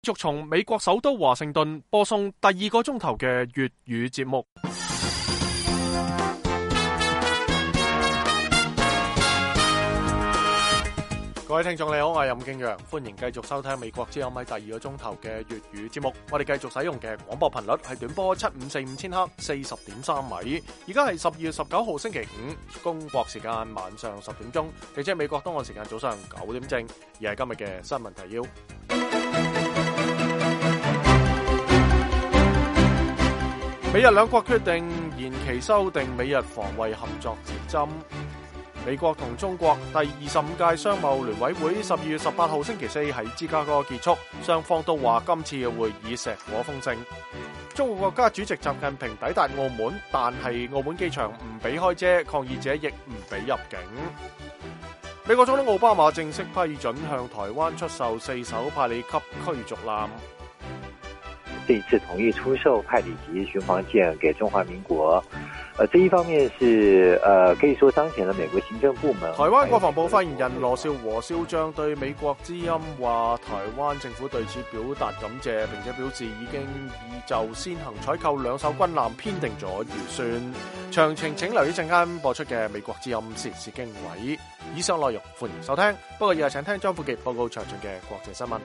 繼續從美國首都華盛頓播送第2個鐘頭嘅粵語節目。各位聽眾你好，我係任敬陽，歡迎繼續收聽美國之音喺第2個鐘頭嘅粵語節目。我哋繼續使用嘅廣播頻率係短波7545千赫40.3米。而家係12月19號星期五，中國時間晚上10點鐘，亦即係美國東岸時間早上9點正。而係今日嘅新聞提要。美日兩國決定延期修訂美日防衛合作指針。美國同中國第25屆商貿聯委會12月18號星期四喺芝加哥結束，雙方都話今次嘅會議碩果豐盛。中國國家主席習近平抵達澳門，但係澳門機場唔俾開遮，抗議者亦唔俾入境。美國總統奧巴馬正式批准向台灣出售4艘派里級驅逐艦。 這一次同意出售派里級巡防艦給中華民國，這一方面是可以說彰顯了美國行政部門。 台灣國防部發言人羅兆和少將對美國之音話，台灣政府對此表達感謝，並且表示已經就先行採購2艘軍艦編定咗預算。詳情請留意陣間播出嘅美國之音時事經緯。以上內容歡迎收聽，不過以下請聽張富傑報告詳盡嘅國際新聞。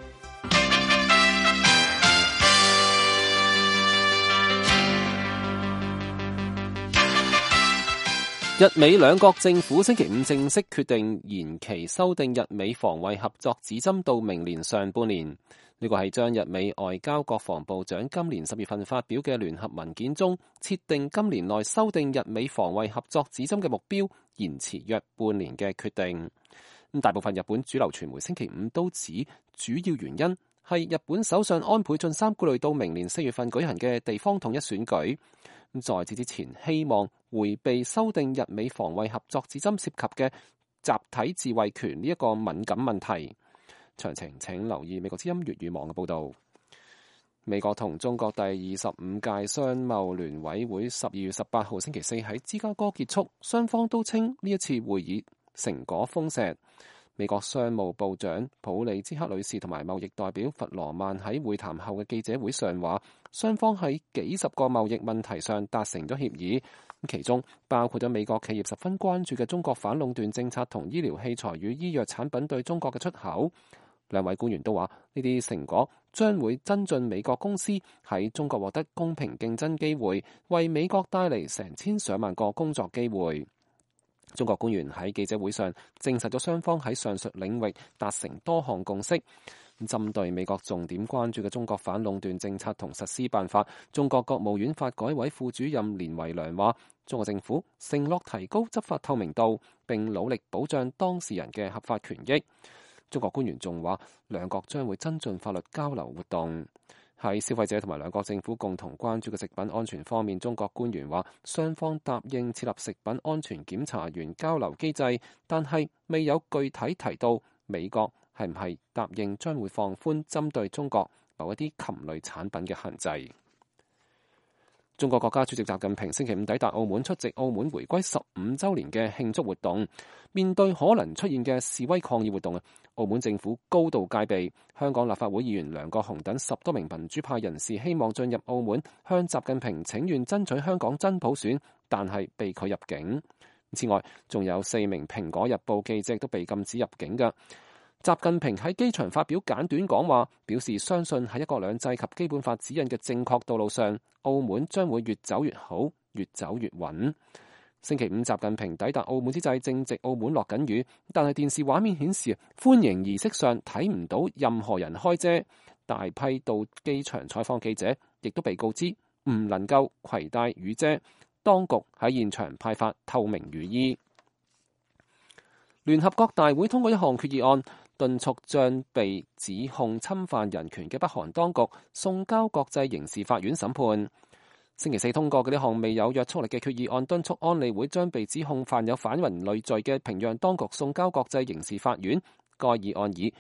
日美兩國政府星期五正式決定延期修訂日美防衛合作指針到明年上半年。呢個係將日美外交國防部長今年10月份發表嘅聯合文件中設定今年內修訂日美防衛合作指針嘅目標延遲約半年嘅決定。大部分日本主流傳媒星期五都指主要原因係日本首相安倍晉三顧慮到明年4月份舉行嘅地方統一選舉。在此之前，希望迴避修訂日美防衛合作指針涉及嘅集體自衛權呢一個敏感問題。詳情請留意美國之音粵語網嘅報導。美國同中國第25屆商貿聯委會12月18號星期四喺芝加哥結束，雙方都稱呢一次會議成果豐碩。美國商務部長普里茲克女士同埋貿易代表弗羅曼喺會談後嘅記者會上話，雙方喺幾十個貿易問題上達成咗協議，其中包括咗美國企業十分關注嘅中國反壟斷政策同醫療器材與醫藥產品對中國嘅出口。兩位官員都話，呢啲成果將會增進美國公司喺中國獲得公平競爭機會，為美國帶嚟成千上萬個工作機會。中國官員喺記者會上證實咗雙方喺上述領域達成多項共識。針對美國重點關注嘅中國反壟斷政策同實施辦法，中國國務院發改委副主任連維良話，中國政府承諾提高執法透明度，並努力保障當事人嘅合法權益。中國官員仲話，兩國將會增進法律交流活動。喺消費者同埋兩國政府共同關注嘅食品安全方面，中國官員話，雙方答應設立食品安全檢查員交流機制，但係未有具體提到美國係唔係答應將會放寬針對中國某一啲禽類產品嘅限制。中國國家主席習近平星期五抵達澳門，出席澳門回歸15週年嘅慶祝活動。面對可能出現嘅示威抗議活動，澳門政府高度戒備。香港立法會議員梁國雄等10多名民主派人士希望進入澳門向習近平請願爭取香港真普選，但係被拒入境。此外，仲有4名蘋果日報記者都被禁止入境嘅。習近平喺機場發表簡短講話，表示相信喺一國兩制及基本法指引嘅正確道路上，澳門將會越走越好，越走越穩。星期五，習近平抵達澳門之際，正值澳門落緊雨，但係電視畫面顯示歡迎儀式上睇唔到任何人開遮。大批到機場採訪記者亦都被告知唔能夠攜帶雨遮，當局喺現場派發透明雨衣。聯合國大會通過一項決議案，敦促將被指控侵犯人權嘅北韓當局送交國際刑事法院審判。星期四通過嘅呢項未有約束力嘅決議案，敦促安理會將被指控犯有反人類罪嘅平壤當局送交國際刑事法院。該議案以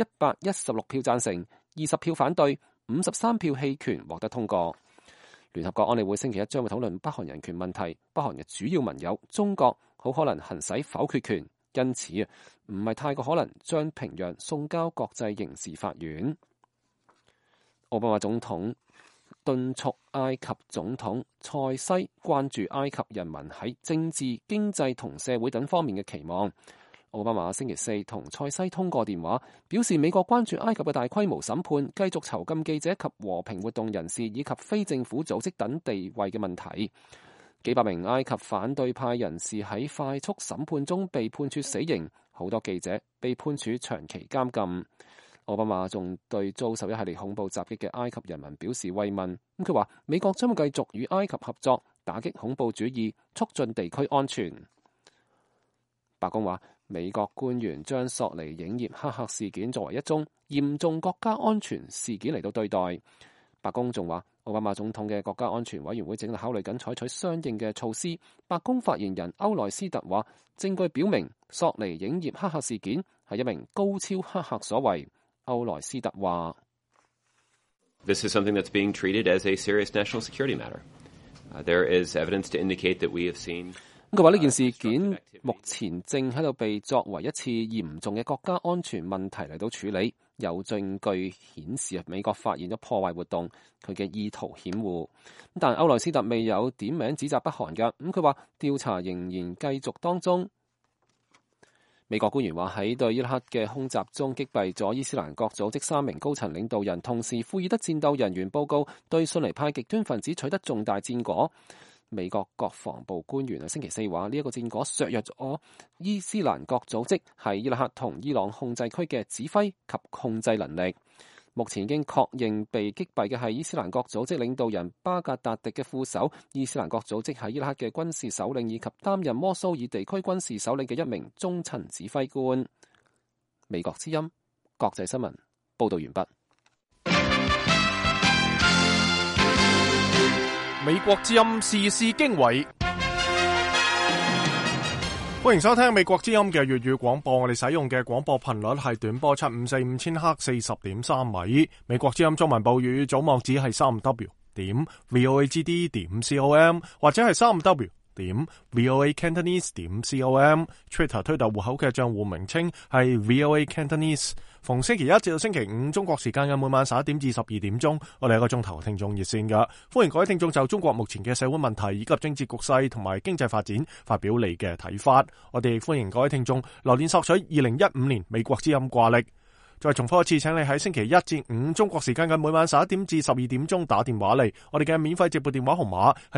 116票贊成、20票反對、53票棄權獲得通過。聯合國安理會星期一將會討論北韓人權問題，北韓嘅主要盟友中國好可能行使否決權，因此唔係太過可能將平壤送交國際刑事法院。 奧巴馬總統敦促埃及總統塞西關注埃及人民喺政治、經濟同社會等方面嘅期望。奧巴馬星期四同塞西通過電話，表示美國關注埃及嘅大規模審判、繼續囚禁記者及和平活動人士以及非政府組織等地位嘅問題。幾百名埃及反對派人士喺快速審判中被判處死刑，好多記者被判處長期監禁。奧巴馬仲對遭受一系列恐怖襲擊嘅埃及人民表示慰問。佢話美國將會繼續與埃及合作，打擊恐怖主義，促進地區安全。白宮話美國官員將索尼影業黑客事件作為一宗嚴重國家安全事件嚟到對待。白宮仲話奧巴馬總統嘅國家安全委員會正考慮緊採取相應嘅措施。白宮發言人歐萊斯特話，證據表明索尼影業黑客事件係一名高超黑客所為。歐萊斯特話 ：This is something that's being treated as a serious national security matter. There is evidence to indicate that we have seen. 佢話呢件事件目前正喺度被作為一次嚴重嘅國家安全問題嚟到處理，有證據顯示美國發現咗破壞活動，佢嘅意圖險惡。但歐萊斯特未有點名指責北韓㗎，佢話調查仍然繼續當中。美國官員話喺對伊拉克嘅空襲中擊斃咗伊斯蘭國組織3名高層領導人，同時庫爾德戰鬥人員報告對遜尼派極端分子取得重大戰果。美國國防部官員星期四話呢一個戰果削弱咗伊斯蘭國組織喺伊拉克同伊朗控制區嘅指揮及控制能力。目前已經確認被擊斃嘅係伊斯蘭國組織領導人巴格達迪嘅副手、伊斯蘭國組織喺伊拉克嘅軍事首領以及擔任摩蘇爾地區軍事首領嘅一名中層指揮官。美國之音國際新聞報道完畢。 美國之音時事經緯，歡迎收聽美國之音嘅粵語廣播。我哋使用嘅廣播頻率係短波7545000赫40.3米。美國之音中文部粵語組網址係3w.voagd.com 或者係3w.voacantonese.com。 Twitter 推特戶口嘅賬戶名稱係 VOA Cantonese。逢星期一至到星期五中國時間嘅每晚11點至12點鐘，我哋有一個鐘頭聽眾熱線㗎，歡迎各位聽眾就中國目前嘅社會問題以及政治局勢同埋經濟發展發表你嘅睇法。我哋亦歡迎各位聽眾留言索取2015年美國之音掛曆。再重複一次，請你喺星期一至五中國時間嘅每晚11點至12點鐘打電話嚟，我哋嘅免費接撥電話號碼係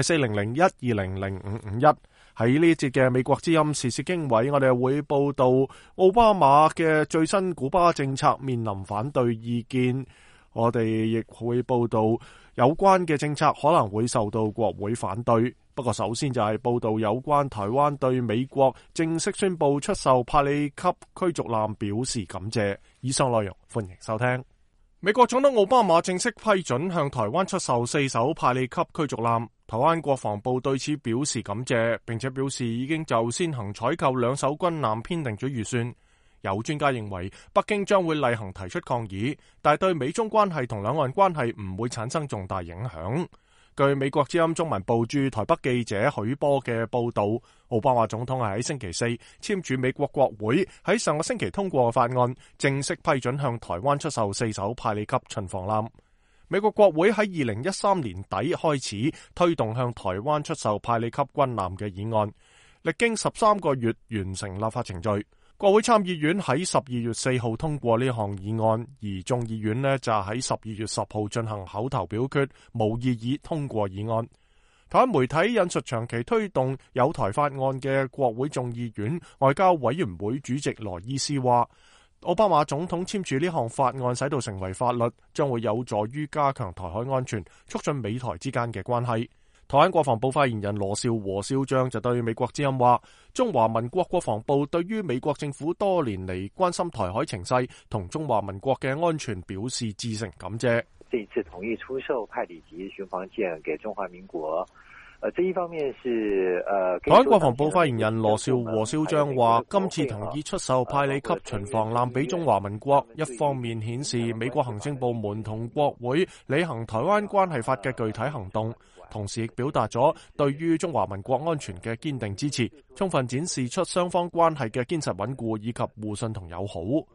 4001200551。喺呢一節嘅美國之音時事經緯，我哋會報道奧巴馬嘅最新古巴政策面臨反對意見，我哋亦會報道有關嘅政策可能會受到國會反對。不過首先就係報道有關台灣對美國正式宣布出售派里級驅逐艦表示感謝。以上內容歡迎收聽。美國總統奧巴馬正式批准向台灣出售4艘派里級驅逐艦，台灣國防部對此表示感謝，並且表示已經就先行採購2艘軍艦編定咗預算。有專家認為北京將會例行提出抗議，但對美中關係同兩岸關係唔會產生重大影響。據美國之音中文部駐台北記者許波嘅報道，奧巴馬總統係喺星期四簽署美國國會喺上個星期通過嘅法案，正式批准向台灣出售4艘派里級巡防艦。美國國會喺2013年底開始推動向台灣出售派里級軍艦嘅議案，歷經13個月完成立法程序。國會參議院喺12月4號通過呢項議案，而眾議院呢就喺12月10號進行口頭表決，無異議通過議案。台灣媒體引述長期推動有台法案嘅國會眾議院外交委員會主席羅伊斯話，奧巴馬總統簽署呢項法案使到成為法律，將會有助於加強台海安全，促進美台之間嘅關係。台灣國防部發言人羅兆和少將就對美國之音話，中華民國國防部對於美國政府多年嚟關心台海情勢同中華民國嘅安全表示至誠感謝。 這一次同意出售派里級巡防艦給中華民國，這一方面是台灣國防部發言人羅兆和少將話，今次同意出售派里級巡防艦俾中華民國，一方面顯示美國行政部門同國會履行台灣關係法嘅具體行動，同時亦表達咗對於中華民國安全嘅堅定支持，充分展示出雙方關係嘅堅實穩固以及互信同友好。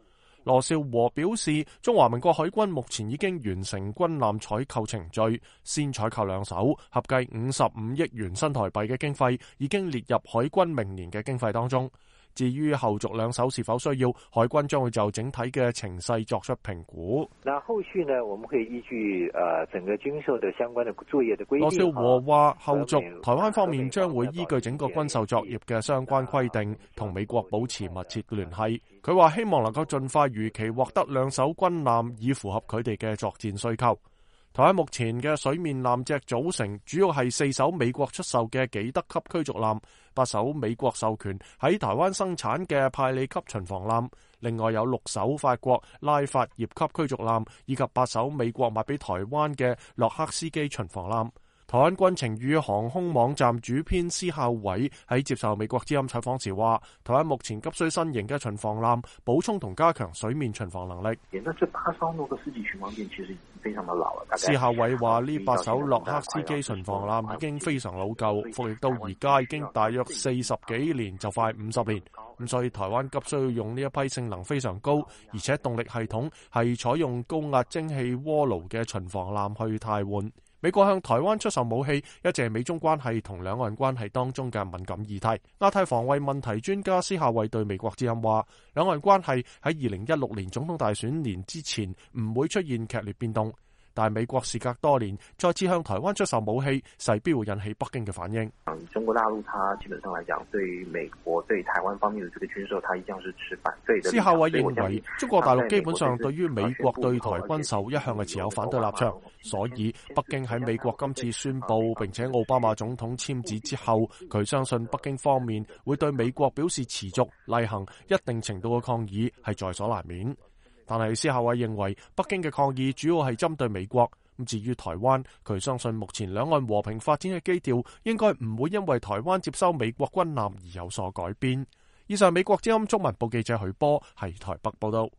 羅兆和表示，中華民國海軍目前已經完成軍艦採購程序，先採購2艘，合計55億元新台幣嘅經費已經列入海軍明年嘅經費當中。至於後續2艘是否需要，海軍將會就整體嘅情勢作出評估。 那後續呢，我們會依據整個軍售的相關的作業的規定。 羅兆和話，後續台灣方面將會依據整個軍售作業嘅相關規定，同美國保持密切聯繫。佢話希望能夠盡快如期獲得2艘軍艦，以符合佢哋嘅作戰需求。台灣目前嘅水面艦隻組成主要係4艘美國出售嘅紀德級驅逐艦，8艘美國授權喺台灣生產嘅派里級巡防艦，另外有6艘法國拉法葉級驅逐艦，以及8艘美國賣俾台灣嘅洛克斯基巡防艦。台灣軍情與航空網站主編施孝偉喺接受美國之音採訪時話，台灣目前急需新型嘅巡防艦，補充同加強水面巡防能力。 那這8艘諾克斯基巡防艦其實已經非常的老了。 施孝偉話呢8艘洛克斯基巡防艦已經非常老舊，服役到而家已經大約40幾年，就快50年。咁所以台灣急需要用呢一批性能非常高，而且動力系統係採用高壓蒸汽鍋爐嘅巡防艦去替換。美國向台灣出售武器，一直係美中關係同兩岸關係當中嘅敏感議題。亞太防衛問題專家施孝偉對美國之音話，兩岸關係喺2016年總統大選年之前唔會出現劇烈變動。但美國時隔多年再次向台灣出售武器，勢必會引起北京嘅反應。 中國大陸，它基本上來講，對於美國對台灣方面的這個軍售，它一向是持反對的。施孝偉認為，中國大陸基本上對於美國對台軍售一向係持有反對立場，所以北京喺美國今次宣布並且奧巴馬總統簽字之後，佢相信北京方面會對美國表示持續例行一定程度嘅抗議係在所難免。但係施孝偉認為，北京嘅抗議主要係針對美國。咁至於台灣，佢相信目前兩岸和平發展嘅基調應該唔會因為台灣接收美國軍艦而有所改變。以上美國之音中文部記者許波喺台北報道。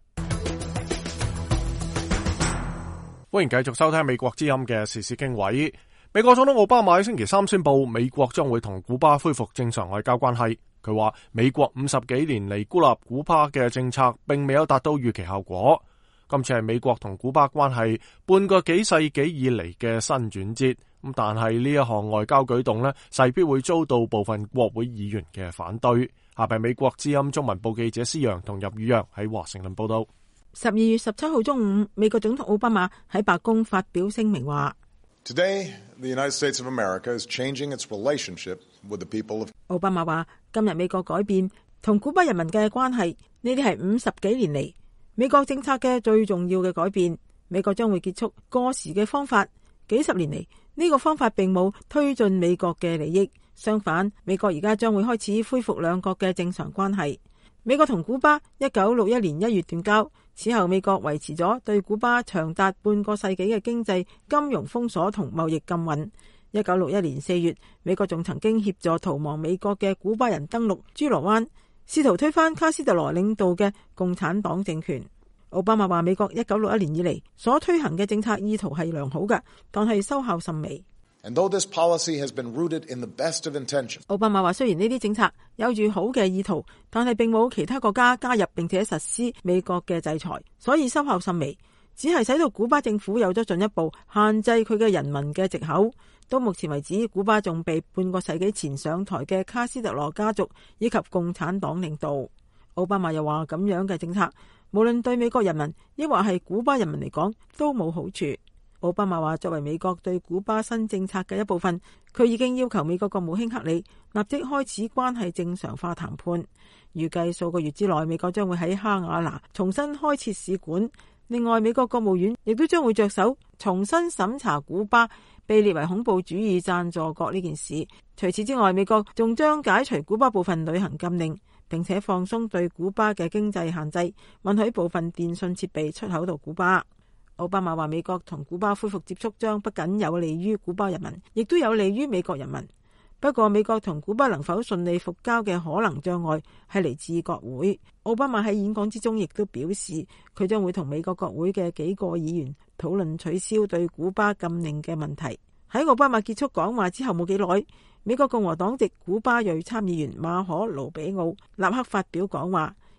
歡迎繼續收聽美國之音嘅時事經緯。美國總統奧巴馬喺星期3宣布，美國將會同古巴恢復正常外交關係。佢話美國50幾年嚟孤立古巴嘅政策並未有達到預期效果。今次係美國同古巴關係半個幾世紀以嚟嘅新轉折。咁但係呢一項外交舉動呢，勢必會遭到部分國會議員嘅反對。下邊美國之音中文部記者施陽同入宇陽喺華盛頓報道。 12月17號中午，美國總統奧巴馬喺白宮發表聲明話 ，Today, the United States of America is changing its relationship with the people of。 奧巴馬話：今日美國改變同古巴人民嘅關係，呢啲係50幾年嚟美國政策嘅最重要嘅改變。美國將會結束過時嘅方法。幾十年嚟，呢個方法並冇推進美國嘅利益，相反，美國而家將會開始恢復兩國嘅正常關係。美國同古巴1961年1月斷交，此後美國維持咗對古巴長達半個世紀嘅經濟、金融封鎖同貿易禁運。1961年4月，美國仲曾經協助逃亡美國嘅古巴人登陸豬羅灣，試圖推翻卡斯特羅領導嘅共產黨政權。奧巴馬話，美國1961年以嚟所推行嘅政策意圖係良好嘅，但係收效甚微。 And though this policy has been rooted in the best of intention， 奧巴馬話，雖然呢啲政策有住好嘅意圖，但係並冇其他國家加入並且實施美國嘅制裁，所以收效甚微，只係使到古巴政府有咗進一步限制佢嘅人民嘅藉口。到目前為止，古巴仲被半個世紀前上台嘅卡斯特羅家族以及共產黨領導。奧巴馬又話，咁樣嘅政策無論對美國人民抑或係古巴人民嚟講都冇好處。奧巴馬話，作為美國對古巴新政策嘅一部分，佢已經要求美國國務卿克里立即開始關係正常化談判。預計數個月之內，美國將會喺哈瓦那重新開設使館。另外，美國國務院亦都將會着手重新審查古巴被列為恐怖主義贊助國呢件事。除此之外，美國仲將解除古巴部分旅行禁令，並且放鬆對古巴嘅經濟限制，允許部分電信設備出口到古巴。奧巴馬話，美國同古巴恢復接觸將不僅有利於古巴人民，亦都有利於美國人民。不過，美國同古巴能否順利復交嘅可能障礙係嚟自國會。奧巴馬喺演講之中亦都表示，佢將會同美國國會嘅幾個議員討論取消對古巴禁令嘅問題。喺奧巴馬結束講話之後冇幾耐，美國共和黨籍古巴裔參議員馬可盧比奧立刻發表講話，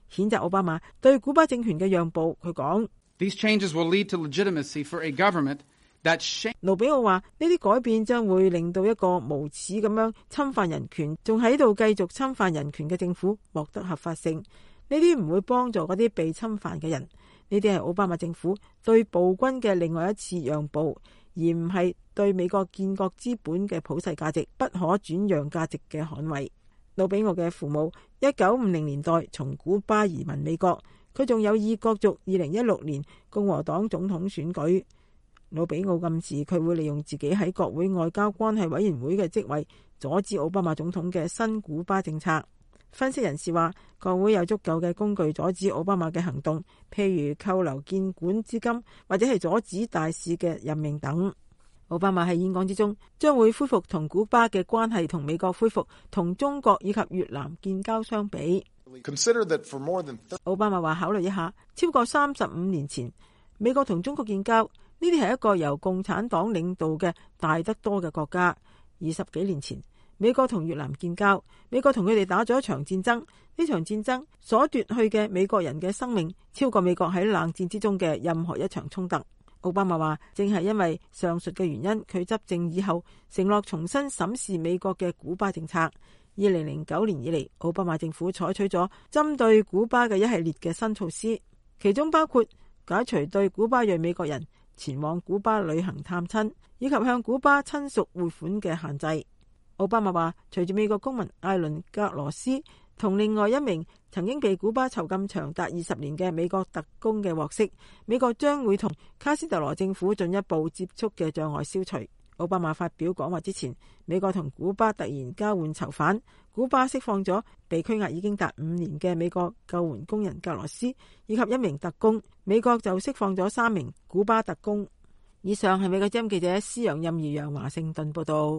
譴責奧巴馬對古巴政權嘅讓步。佢講 ：These changes will lead to legitimacy for a government that shame。 盧比奧話：呢啲改變將會令到一個無恥咁樣侵犯人權，仲喺度繼續侵犯人權嘅政府獲得合法性。呢啲唔會幫助嗰啲被侵犯嘅人。呢啲係奧巴馬政府對暴君嘅另外一次讓步，而唔係對美國建國資本嘅普世價值不可轉讓價值嘅捍衛。魯比奧嘅父母1950年代從古巴移民美國，佢仲有意角逐2016年共和黨總統選舉。魯比奧暗示佢會利用自己喺國會外交關係委員會嘅職位，阻止奧巴馬總統嘅新古巴政策。分析人士話，國會有足夠嘅工具阻止奧巴馬嘅行動，譬如扣留建館資金，或者係阻止大使嘅任命等。奧巴馬喺演講之中將會恢復同古巴嘅關係，同美國恢復同中國以及越南建交相比。奧巴馬話考慮一下，超過35年前美國同中國建交，呢啲係一個由共產黨領導嘅大得多嘅國家。20幾年前美國同越南建交，美國同佢哋打咗一場戰爭，呢場戰爭所奪去嘅美國人嘅生命超過美國喺冷戰之中嘅任何一場衝突。奧巴馬話，正係因為上述嘅原因，佢執政以後承諾重新審視美國嘅古巴政策。2009年以嚟，奧巴馬政府採取咗針對古巴嘅一系列嘅新措施，其中包括解除對古巴裔美國人前往古巴旅行探親，以及向古巴親屬匯款嘅限制。奧巴馬話，隨住美國公民艾倫格羅斯同另外一名曾經被古巴囚禁長達20年嘅美國特工嘅獲釋，美國將會同卡斯特羅政府進一步接觸嘅障礙消除。奧巴馬發表講話之前，美國同古巴突然交換囚犯，古巴釋放咗被拘押已經達5年嘅美國救援工人格羅斯以及一名特工，美國就釋放咗3名古巴特工。以上係美國之音記者施陽任怡陽華盛頓報道。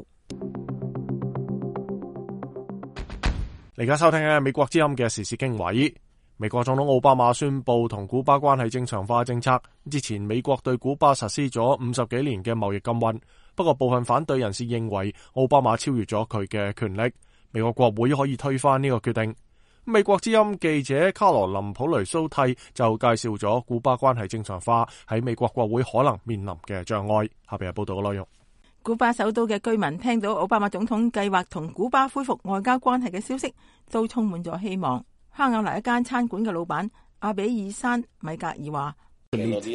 而家收聽嘅美國之音嘅時事經緯。美國總統奧巴馬宣布同古巴關係正常化政策之前，美國對古巴實施咗50幾年嘅貿易禁運。不過部分反對人士認為奧巴馬超越咗佢嘅權力，美國國會可以推翻呢個決定。美國之音記者卡羅琳普雷蘇蒂就介紹咗古巴關係正常化喺美國國會可能面臨嘅障礙。下邊係報道嘅內容。 古巴首都嘅居民聽到奧巴馬總統計劃同古巴恢復外交關係嘅消息，都充滿咗希望。哈瓦那一間餐館嘅老闆阿比爾山米格爾話：米格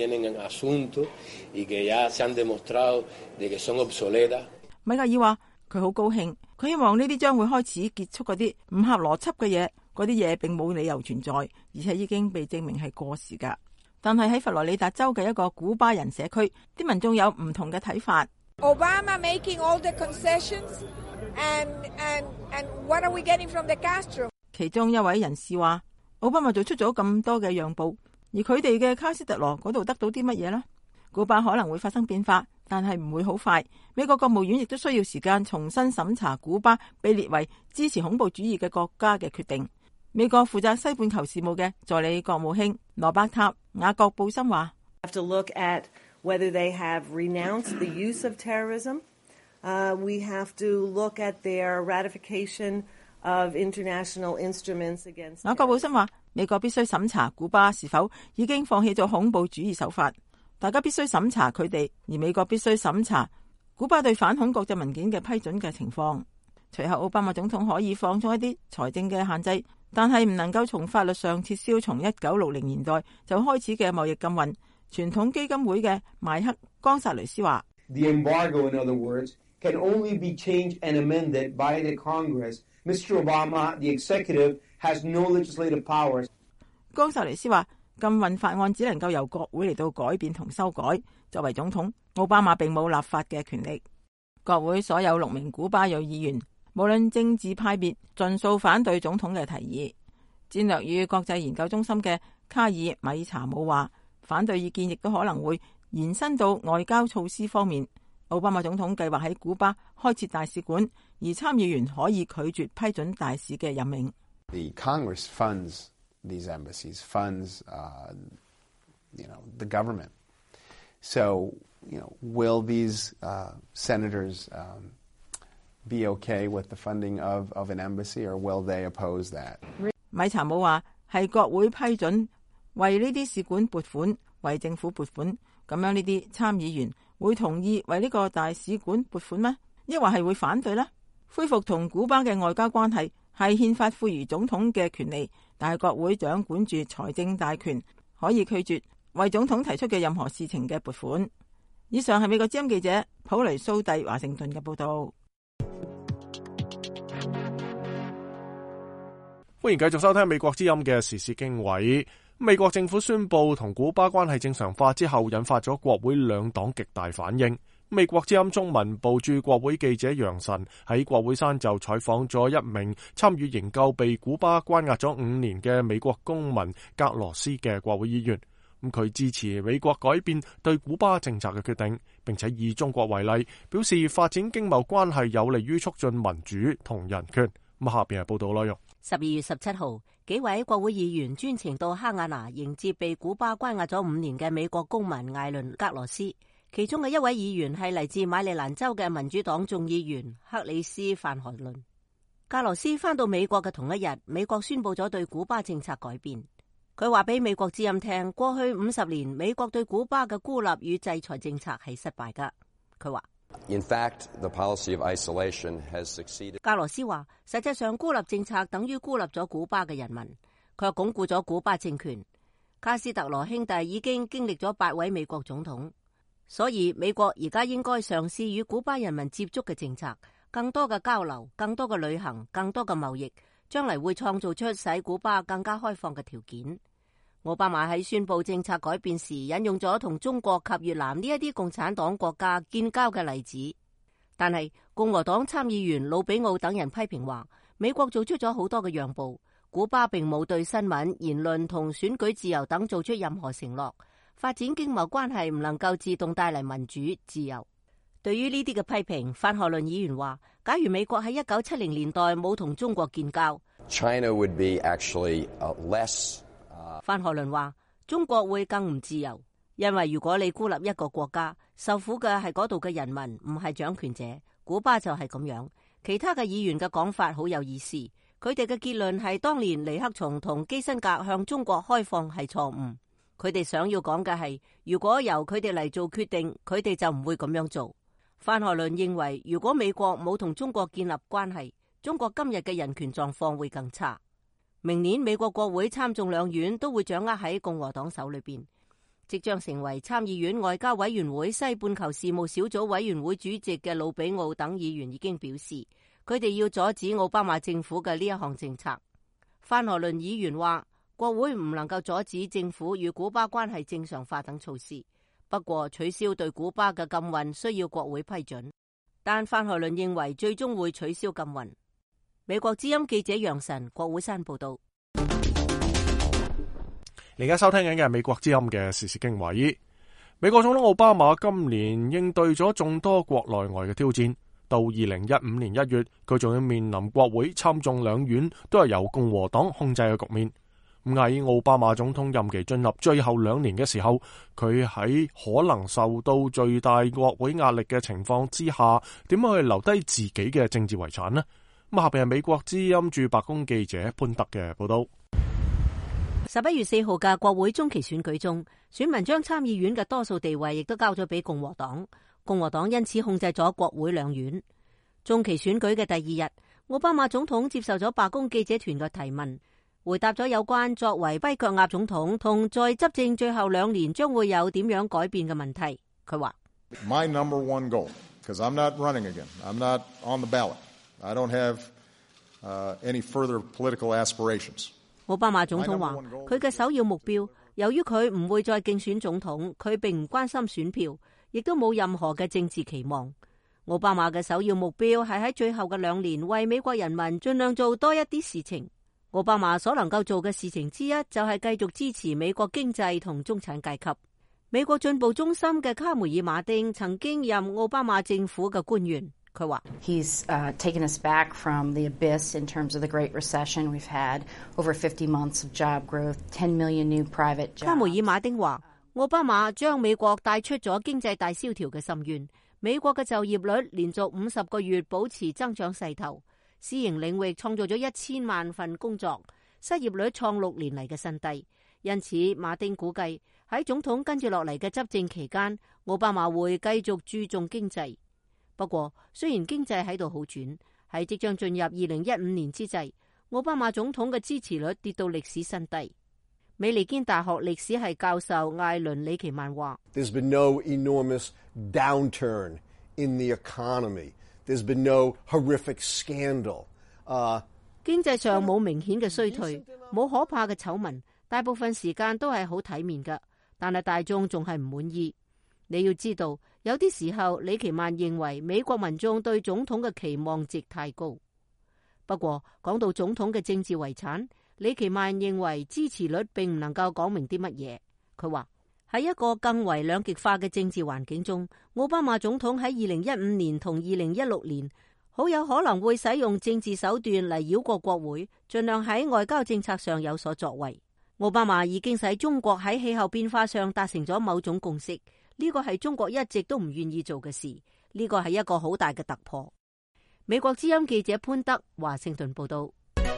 爾話佢好高興，佢希望呢啲將會開始結束嗰啲唔合邏輯嘅嘢，嗰啲嘢並冇理由存在，而且已經被證明係過時㗎。但係喺佛羅里達州嘅一個古巴人社區，啲民眾有唔同嘅睇法。 Obama making all the concessions, and what are we getting from the Castro？ 其中一位人士話，奧巴馬做出咗咁多嘅讓步，而佢哋嘅卡斯特羅嗰度得到啲乜嘢呢？古巴可能會發生變化，但係唔會好快。美國國務院亦都需要時間重新審查古巴被列為支持恐怖主義嘅國家嘅決定。美國負責西半球事務嘅助理國務卿羅伯塔雅各布森話 ：Have to look at whether they have renounced the use of terrorism. We have to look at their ratification of international instruments against terrorism. 雅各布森話：美國必須審查古巴是否已經放棄咗恐怖主義手法，大家必須審查佢哋，而美國必須審查古巴對反恐國際文件嘅批准嘅情況。隨後奧巴馬總統可以放鬆一啲財政嘅限制，但係唔能夠從法律上撤銷從1960年代就開始嘅貿易禁運。傳統基金會嘅邁克岡薩雷斯話 ：The embargo, in other words, can only be changed and amended by the Congress. Mr. Obama, the executive, has no legislative powers. 岡薩雷斯話：禁運法案只能夠由國會嚟到改變同修改。作為總統，奧巴馬並冇立法嘅權力。國會所有6名古巴裔議員，無論政治派別，盡數反對總統嘅提議。戰略與國際研究中心嘅卡爾米查姆話：反對意見亦都可能會延伸到外交措施方面。奧巴馬總統計劃喺古巴開設大使館，而參議員可以拒絕批准大使嘅任命。 The Congress funds these embassies, funds, the government. So, will these senators be okay with the funding of an embassy, or will they oppose that? 米查姆話係國會批准為呢啲使館撥款，為政府撥款，咁樣呢啲參議員會同意為呢個大使館撥款咩？抑或係會反對呢？恢復同古巴嘅外交關係係憲法賦予總統嘅權利，但係國會掌管住財政大權，可以拒絕為總統提出嘅任何事情嘅撥款。以上係美國之音記者普雷蘇蒂華盛頓嘅報道。 歡迎繼續收聽美國之音嘅時事經緯。美國政府宣布同古巴關係正常化之後，引發咗國會兩黨極大反應。美國之音中文部駐國會記者楊晨喺國會山就採訪咗一名參與營救被古巴關押咗5年嘅美國公民格羅斯嘅國會議員。佢支持美國改變對古巴政策嘅決定，並且以中國為例，表示發展經貿關係有利於促進民主同人權。下邊係報道內容。 12月17號，幾位國會議員專程到哈瓦那迎接被古巴關押咗5年嘅美國公民艾倫格羅斯。其中嘅一位議員係嚟自馬里蘭州嘅民主黨眾議員克里斯范荷倫。格羅斯返到美國嘅同一日，美國宣布咗對古巴政策改變。佢話俾美國之音聽，過去50年美國對古巴嘅孤立與制裁政策係失敗㗎。佢話 In fact, the policy of isolation has succeeded. 格羅斯話，實際上孤立政策等於孤立咗古巴嘅人民，佢又鞏固咗古巴政權。卡斯特羅兄弟已經經歷咗8位美國總統，所以美國而家應該嘗試與古巴人民接觸嘅政策，更多嘅交流，更多嘅旅行，更多嘅貿易，將嚟會創造出使古巴更加開放嘅條件。奧巴馬喺宣布政策改變時引用咗同中國及越南呢一啲共產黨國家建交嘅例子，但係共和黨參議員魯比奧等人批評話，美國做出咗好多嘅讓步，古巴並冇對新聞、言論同選舉自由等做出任何承諾，發展經貿關係唔能夠自動帶嚟民主自由。對於呢啲嘅批評，范荷倫議員話，假如美國喺1970年代冇同中國建交， China would be actually less 范荷倫話，中國會更唔自由，因為如果你孤立一個國家，受苦嘅係嗰度嘅人民，唔係掌權者。古巴就係咁樣。其他嘅議員嘅講法好有意思，佢哋嘅結論係當年尼克松同基辛格向中國開放係錯誤。佢哋想要講嘅係，如果由佢哋嚟做決定，佢哋就唔會咁樣做。范荷倫認為，如果美國冇同中國建立關係，中國今日嘅人權狀況會更差。明年美國國會參眾兩院都會掌握喺共和黨手裏邊。即將成為參議院外交委員會西半球事務小組委員會主席嘅魯比奧等議員已經表示，佢哋要阻止奧巴馬政府嘅呢一項政策。范荷倫議員話，國會唔能夠阻止政府與古巴關係正常化等措施，不過取消對古巴嘅禁運需要國會批准。但范荷倫認為最終會取消禁運。美國之音記者楊晨，國會山報道。 你而家收聽緊嘅係美國之音嘅時事經緯。美國總統奧巴馬今年應對咗眾多國內外嘅挑戰，到2015年1月，佢仲要面臨國會參眾兩院都係由共和黨控制嘅局面。咁喺奧巴馬總統任期進入最後2年嘅時候，佢喺可能受到最大國會壓力嘅情況之下，點樣去留低自己嘅政治遺產呢？咁下邊係美國之音駐白宮記者潘特嘅報道。 11月4號嘅國會中期選舉中，選民將參議院嘅多數地位亦都交咗俾共和黨，共和黨因此控制咗國會兩院。中期選舉嘅第2日，奧巴馬總統接受咗白宮記者團嘅提問，回答咗有關作為跛腳鴨總統同在執政最後2年將會有點樣改變嘅問題。佢話 ：My number one goal, because I'm not running again, I'm not on the ballot, I don't have any further political aspirations. 奧巴馬總統話，佢嘅首要目標，由於佢唔會再競選總統，佢並唔關心選票，亦都冇任何嘅政治期望。奧巴馬嘅首要目標係喺最後嘅2年為美國人民盡量做多一啲事情。奧巴馬所能夠做嘅事情之一就係繼續支持美國經濟同中產階級。美國進步中心嘅卡梅爾馬丁曾經任奧巴馬政府嘅官員。佢話 ：He's taken us back from the abyss in terms of the Great Recession. We've had over 50 months of job growth, 10 million new private jobs. 卡梅爾馬丁話：奧巴馬將美國帶出咗經濟大蕭條嘅深淵，美國嘅就業率連續50個月保持增長勢頭，私營領域創造咗1000萬份工作， 失業率創6年嚟嘅新低。因此，馬丁估計喺總統跟住落嚟嘅執政期間，奧巴馬會繼續注重經濟。不過，雖然經濟喺度好轉，喺即將進入2015年之際，奧巴馬總統嘅支持率跌到歷史新低。美利堅大學歷史系教授艾倫李奇曼話 ：There's been no enormous downturn in the economy. There's been no horrific scandal. 經濟上冇明顯嘅衰退，冇可怕嘅醜聞，大部分時間都係好體面㗎。但係大眾仲係唔滿意。你要知道，有啲時候李奇曼認為美國民眾對總統嘅期望值太高。不過講到總統嘅政治遺產，李奇曼認為支持率並唔能夠講明啲乜嘢。佢話喺一個更為兩極化嘅政治環境中，奧巴馬總統喺2015年同2016年好有可能會使用政治手段嚟繞過國會，盡量喺外交政策上有所作為。奧巴馬已經使中國喺氣候變化上達成咗某種共識，呢個係中國一直都唔願意做嘅事，呢個係一個好大嘅突破。美國之音記者潘德華盛頓報道。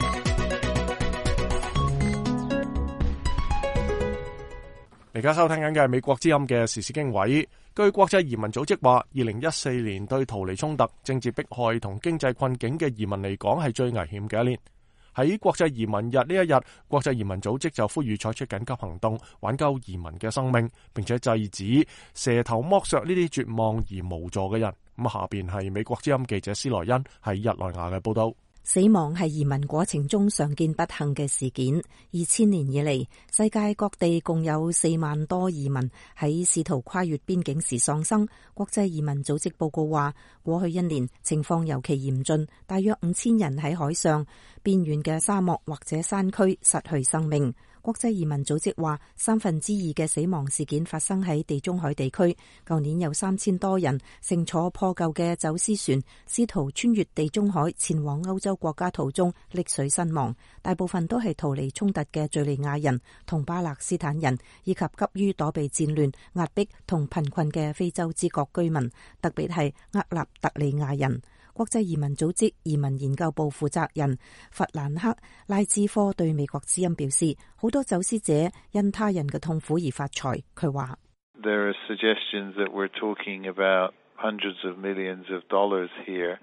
而家收聽緊嘅係美國之音嘅時事經緯。據國際移民組織話，2014年對逃離衝突、政治迫害同經濟困境嘅移民嚟講係最危險嘅一年。喺國際移民日呢一日，國際移民組織就呼籲採取緊急行動，挽救移民嘅生命，並且制止蛇頭剝削呢啲絕望而無助嘅人。咁下邊係美國之音記者斯萊恩喺日內瓦嘅報道。 死亡係移民過程中常見不幸嘅事件。2000年以嚟，世界各地共有4萬多移民喺試圖跨越邊境時喪生。國際移民組織報告話，過去1年情況尤其嚴峻，大約5000人喺海上、邊緣嘅沙漠或者山區失去生命。國際移民組織話，2/3嘅死亡事件發生喺地中海地區。舊年有3000多人乘坐破舊嘅走私船，試圖穿越地中海前往歐洲國家途中溺水身亡，大部分都係逃離衝突嘅敘利亞人同巴勒斯坦人，以及急於躲避戰亂、壓迫同貧困嘅非洲之國居民，特別係厄立特里亞人。國際移民組織移民研究部負責人弗蘭克拉茲科對美國之音表示，好多走私者因他人嘅痛苦而發財。佢話 ：There are suggestions that we're talking about hundreds of millions of dollars here,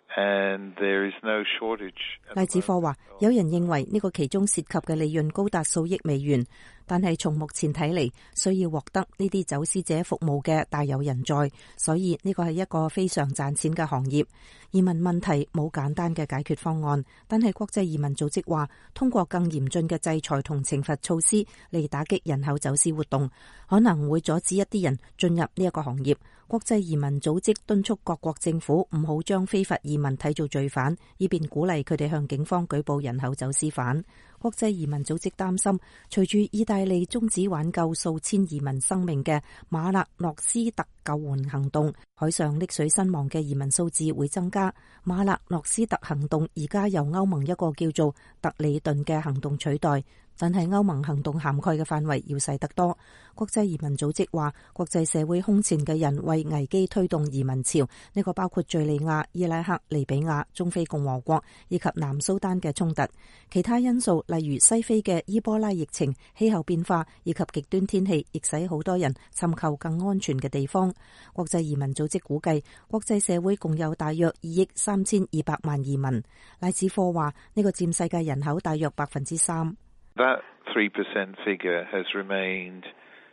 and there is no shortage. 拉茲科話，有人認為呢個其中涉及嘅利潤高達數億美元。但係從目前睇嚟，需要獲得呢啲走私者服務嘅大有人在，所以呢個係一個非常賺錢嘅行業。移民問題冇簡單嘅解決方案，但係國際移民組織話，通過更嚴峻嘅制裁同懲罰措施嚟打擊人口走私活動，可能會阻止一啲人進入呢一個行業。國際移民組織敦促各國政府唔好將非法移民睇做罪犯，以便鼓勵佢哋向警方舉報人口走私犯。國際移民組織擔心，隨住意大利終止挽救數千移民生命嘅馬勒諾斯特救援行動，海上溺水身亡嘅移民數字會增加。馬勒諾斯特行動而家由歐盟一個叫做特里頓嘅行動取代，但係歐盟行動涵蓋嘅範圍要細得多。國際移民組織話，國際社會空前嘅人為危機推動移民潮，呢個包括敘利亞、伊拉克、利比亞、中非共和國以及南蘇丹嘅衝突。其他因素例如西非嘅伊波拉疫情、氣候變化以及極端天氣，亦使好多人尋求更安全嘅地方。國際移民組織估計，國際社會共有大約2億3200萬移民。拉茲科話，呢個佔世界人口大約3%。 That 3% figure has remained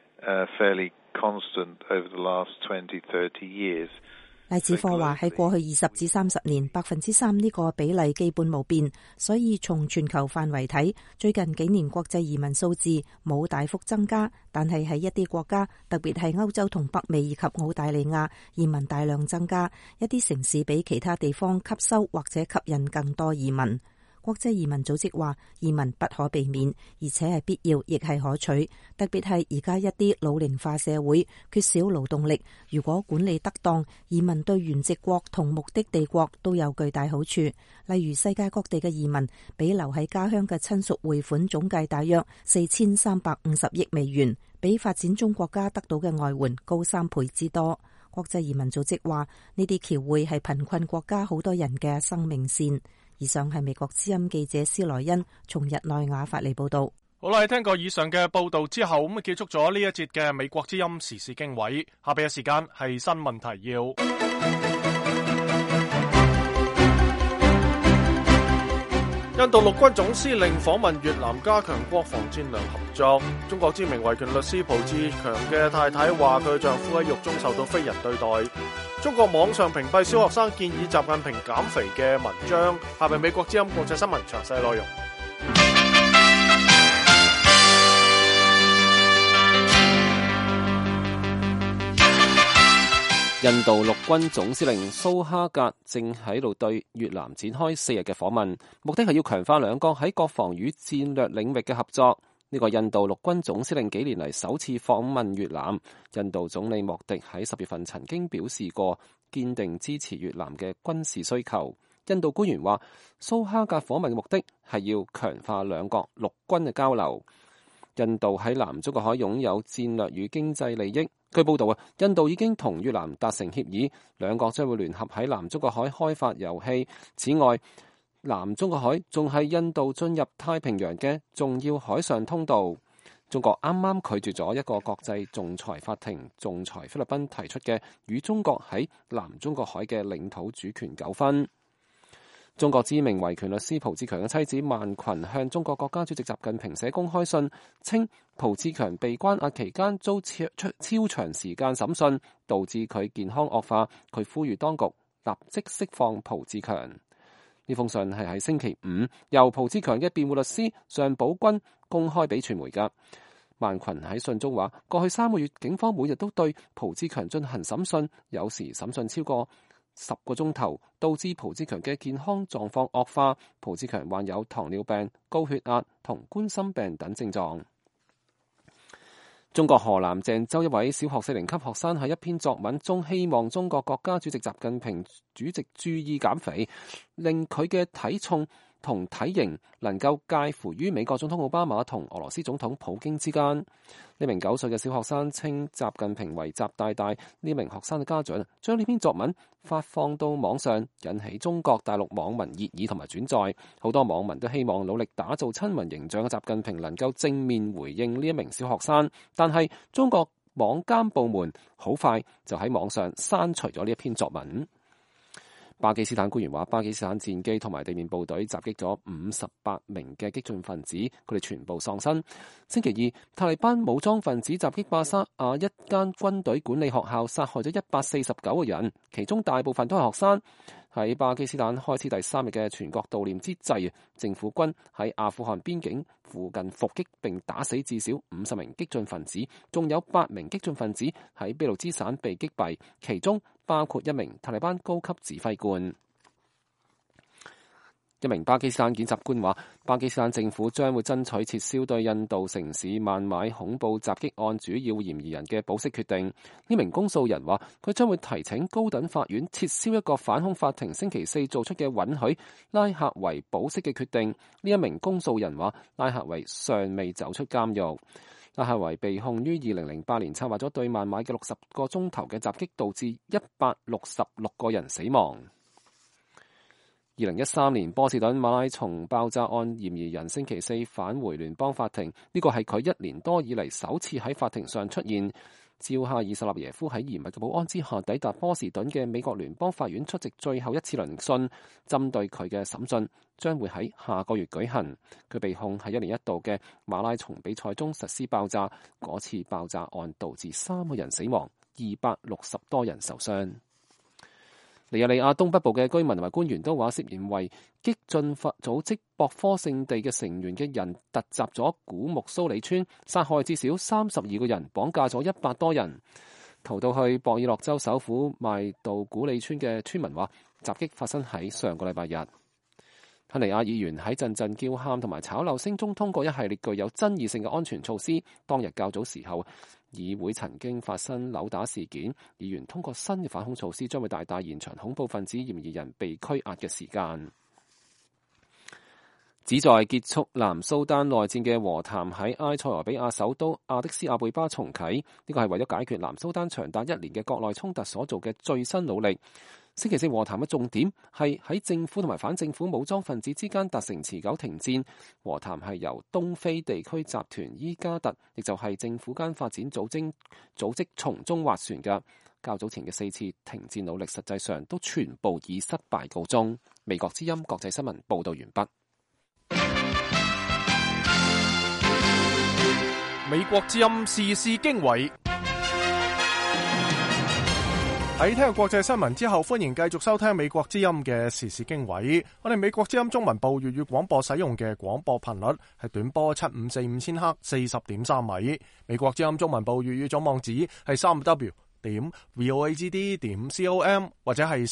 fairly constant over the last 20-30 years. 拉茲科話，喺過去20至30年，3%呢個比例基本冇變，所以從全球範圍睇，最近幾年國際移民數字冇大幅增加，但係喺一啲國家，特別係歐洲同北美以及澳大利亞，移民大量增加，一啲城市比其他地方吸收或者吸引更多移民。國際移民組織話，移民不可避免，而且係必要，亦係可取。特別係而家一啲老齡化社會缺少勞動力，如果管理得當，移民對原籍國同目的地國都有巨大好處。例如世界各地嘅移民比留喺家鄉嘅親屬匯款總計大約4350億美元，比發展中國家得到嘅外援高3倍之多。國際移民組織話，呢啲僑匯係貧困國家好多人嘅生命線。 以上係美國之音記者施萊恩從日內瓦發嚟報道。 好啦，聽過以上嘅報道之後，咁結束咗呢一節嘅美國之音時事經緯。下邊嘅時間係新聞提要。印度陸軍總司令訪問越南，加強國防戰略合作。中國知名維權律師蒲志強嘅太太話，佢丈夫喺獄中受到非人對待。中國網上屏蔽小學生建議習近平減肥嘅文章。下邊美國之音國際新聞詳細內容。 印度陸軍總司令蘇哈格正喺度對越南展開4日嘅訪問，目的係要強化兩國喺國防與戰略領域嘅合作。呢個印度陸軍總司令幾年嚟首次訪問越南。印度總理莫迪喺10月份曾經表示過堅定支持越南嘅軍事需求。印度官員話，蘇哈格訪問嘅目的係要強化兩國陸軍嘅交流。印度喺南中國海擁有戰略與經濟利益。據報道，印度已經同越南達成協議，兩國將會聯合喺南中國海開發油氣。此外，南中國海仲係印度進入太平洋嘅重要海上通道。中國啱啱拒絕咗一個國際仲裁法庭仲裁菲律賓提出嘅與中國喺南中國海嘅領土主權糾紛。中國知名維權律師蒲志強嘅妻子萬群向中國國家主席習近平寫公開信，稱蒲志強被關押期間遭超長時間審訊，導致佢健康惡化。佢呼籲當局立即釋放蒲志強。呢封信係喺星期5由蒲志強嘅辯護律師尚寶軍公開俾傳媒㗎。萬群喺信中話，過去3個月警方每日都對蒲志強進行審訊，有時審訊超過10個鐘頭，導致蒲志強嘅健康狀況惡化。蒲志強患有糖尿病、高血壓同冠心病等症狀。中國河南鄭州一位小學4年級學生喺一篇作文中希望中國國家主席習近平主席注意減肥，令佢嘅體重同體型能夠介乎於美國總統奧巴馬同俄羅斯總統普京之間。呢名9歲嘅小學生稱習近平為習大大。呢名學生嘅家長將呢篇作文發放到網上，引起中國大陸網民熱議同埋轉載。好多網民都希望努力打造親民形象嘅習近平能夠正面回應呢一名小學生，但係中國網監部門好快就喺網上刪除咗呢一篇作文。巴基斯坦官員話，巴基斯坦戰機同埋地面部隊襲擊咗58名嘅激進分子，佢哋全部喪生。星期2，塔利班武裝分子襲擊巴沙亞一間軍隊管理學校，殺害咗149個人，其中大部分都係學生。喺巴基斯坦開始第3日嘅全國悼念之際，政府軍喺阿富汗邊境附近伏擊並打死至少50名激進分子，仲有8名激進分子喺俾路支省被擊斃，其中包括一名塔利班高級指揮官。一名巴基斯坦檢察官話，巴基斯坦政府將會爭取撤銷對印度城市孟買恐怖襲擊案主要嫌疑人嘅保釋決定。呢名公訴人話，佢將會提請高等法院撤銷一個反恐法庭星期4做出嘅允許拉赫維保釋嘅決定。呢一名公訴人話，拉赫維尚未走出監獄。拉赫維被控於2008年策劃咗對孟買嘅60個鐘頭嘅襲擊，導致166個人死亡。2013年波士頓馬拉松爆炸案嫌疑人星期4返回聯邦法庭，呢個係佢1年多以嚟首次喺法庭上出現。趙夏爾什納耶夫喺嚴密嘅保安之下抵達波士頓嘅美國聯邦法院出席最後一次聆訊，針對佢嘅審訊將會喺下個月舉行。佢被控喺1年1度嘅馬拉松比賽中實施爆炸，嗰次爆炸案導致3個人死亡，260多人受傷。尼日利亞東北部嘅居民同埋官員都話，涉嫌為激進組織博科聖地嘅成員嘅人突襲咗古木蘇里村，殺害至少32個人，綁架咗100多人。逃到去博爾諾州首府邁杜古里村嘅村民話，襲擊發生喺上個禮拜日。肯尼亞議員喺陣陣叫喊同埋吵鬧聲中通過一系列具有爭議性嘅安全措施。當日較早時候，議會曾經發生扭打事件，議員通過新嘅反恐措施，將會大大延長恐怖分子嫌疑人被拘押嘅時間。旨在結束南蘇丹內戰嘅和談喺埃塞俄比亞首都亞的斯亞貝巴重啟，呢個係為咗解決南蘇丹長達1年嘅國內衝突所做嘅最新努力。 星期四和談嘅重點係喺政府同埋反政府武裝分子之間達成持久停戰。和談係由東非地區集團伊加特，亦就係政府間發展組織從中斡旋嘅。較早前嘅4次停戰努力，實際上都全部以失敗告終。美國之音國際新聞報道完畢。 美國之音時事經緯。喺聽國際新聞之後，歡迎繼續收聽美國之音嘅時事經緯。我哋美國之音中文部粵語廣播使用嘅廣播頻率係短波7545千赫40.3米。美國之音中文部粵語總網址係3w.voagd.com 或者係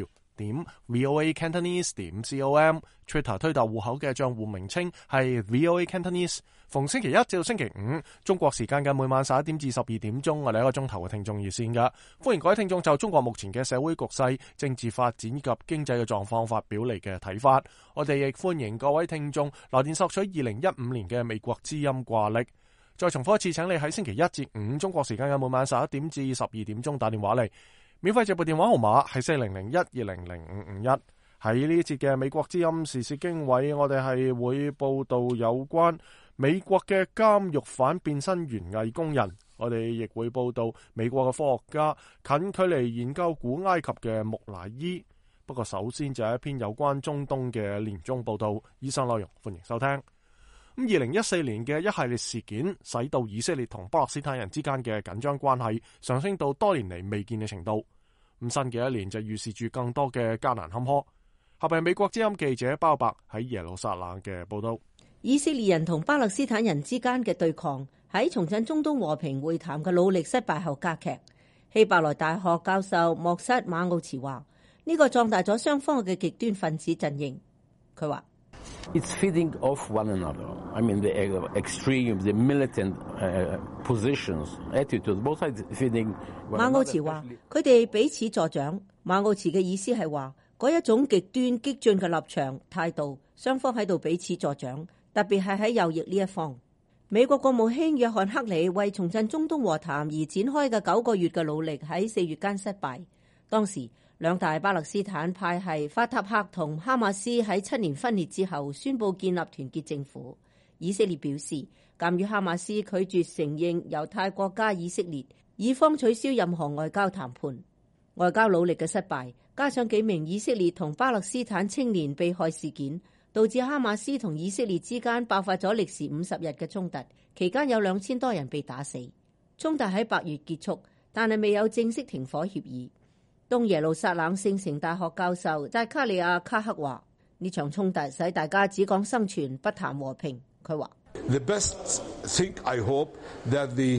3w.voacantonese.com。Twitter 推特戶口嘅賬戶名稱係 VOA Cantonese。逢星期一至到星期五，中國時間嘅每晚11點至12點鐘，我哋一個鐘頭嘅聽眾熱線㗎。歡迎各位聽眾就中國目前嘅社會局勢、政治發展及經濟嘅狀況發表嚟嘅睇法。我哋亦歡迎各位聽眾來電索取2015年嘅美國之音掛曆。再重複一次，請你喺星期一至五中國時間嘅每晚11點至12點鐘打電話嚟。免費直撥電話號碼係40012000551。喺呢一節嘅美國之音時事經緯，我哋係會報道有關美國嘅監獄反變身園藝工人，我哋亦會報道美國嘅科學家近距離研究古埃及嘅木乃伊。不過首先就係一篇有關中東嘅年終報道，以上內容歡迎收聽。2014年嘅一系列事件，使到以色列同巴勒斯坦人之間嘅緊張關係上升到多年嚟未見嘅程度。新嘅一年就預示住更多嘅艱難坎坷。下邊係美國之音記者包伯喺耶路撒冷嘅報道。 以色列人同巴勒斯坦人之間嘅對抗喺重振中東和平會談嘅努力失敗後加劇。希伯來大學教授莫塞馬奧茨話：呢個壯大咗雙方嘅極端分子陣營。佢話 ：It's feeding off one another. I mean, the extreme, the militant positions, attitudes, both sides feeding. 馬奧茨話：佢哋彼此助長。馬奧茨嘅意思係話，嗰一種極端激進嘅立場態度，雙方喺度彼此助長，特別係喺右翼呢一方。美國國務卿約翰克里為重振中東和談而展開嘅9個月嘅努力喺4月間失敗。當時兩大巴勒斯坦派系法塔赫同哈馬斯喺7年分裂之後宣布建立團結政府。以色列表示，鑑於哈馬斯拒絕承認猶太國家以色列，以方取消任何外交談判。外交努力嘅失敗，加上幾名以色列同巴勒斯坦青年被害事件，導致哈馬斯同以色列之間爆發咗歷時50日嘅衝突，期間有2000多人被打死。衝突喺8月結束，但係未有正式停火協議。東耶路撒冷聖城大學教授扎卡利亞卡克話：呢場衝突使大家只講生存，不談和平。佢話 ：The best thing I hope that the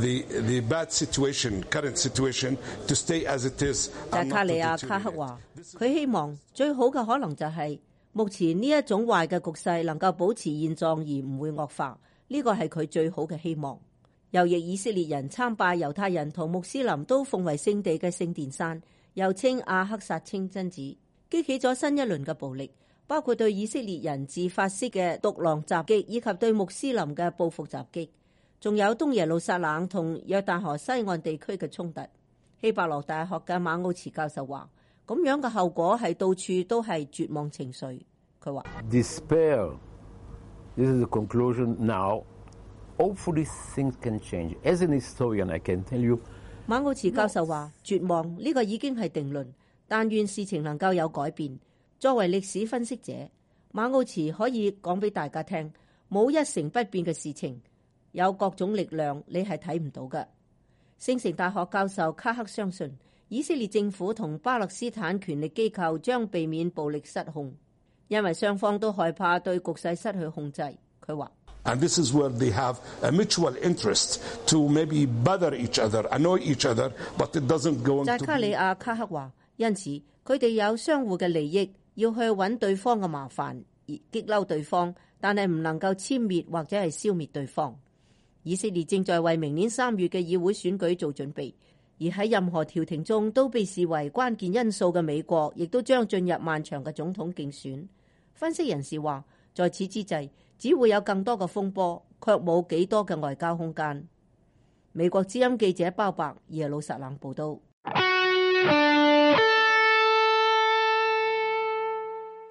bad situation, current situation, to stay as it is. 扎卡利亞卡克話：佢希望最好嘅可能就係目前呢一種壞嘅局勢能夠保持現狀而唔會惡化，呢個係佢最好嘅希望。右翼以色列人參拜猶太人同穆斯林都奉為聖地嘅聖殿山，又稱阿克薩清真寺，激起咗新一輪嘅暴力，包括對以色列人自發式嘅獨狼襲擊，以及對穆斯林嘅報復襲擊，仲有東耶路撒冷同約旦河西岸地區嘅衝突。希伯來大學嘅馬奧茨教授話：咁樣嘅後果係到處都係絕望情緒。佢話 Despair. This is the conclusion now. Hopefully things can change. As an historian, I can tell you. 馬奧茨教授話：絕望呢個已經係定論，但願事情能夠有改變。作為歷史分析者，馬奧茨可以講俾大家聽，冇一成不變嘅事情，有各種力量你係睇唔到嘅。聖城大學教授卡克相信，以色列政府同巴勒斯坦權力機構將避免暴力失控，因為雙方都害怕對局勢失去控制。佢話 ：And this is where they have a mutual interest to maybe bother each other, annoy each other, but it doesn't go into. 扎卡里亞卡克話：因此佢哋有相互嘅利益，要去揾對方嘅麻煩而激嬲對方，但係唔能夠殲滅或者係消滅對方。以色列正在為明年3月嘅議會選舉做準備，而喺任何調停中都被視為關鍵因素嘅美國，亦都將進入漫長嘅總統競選。分析人士話，在此之際，只會有更多嘅風波，卻冇幾多嘅外交空間。美國之音記者包伯耶路撒冷報道。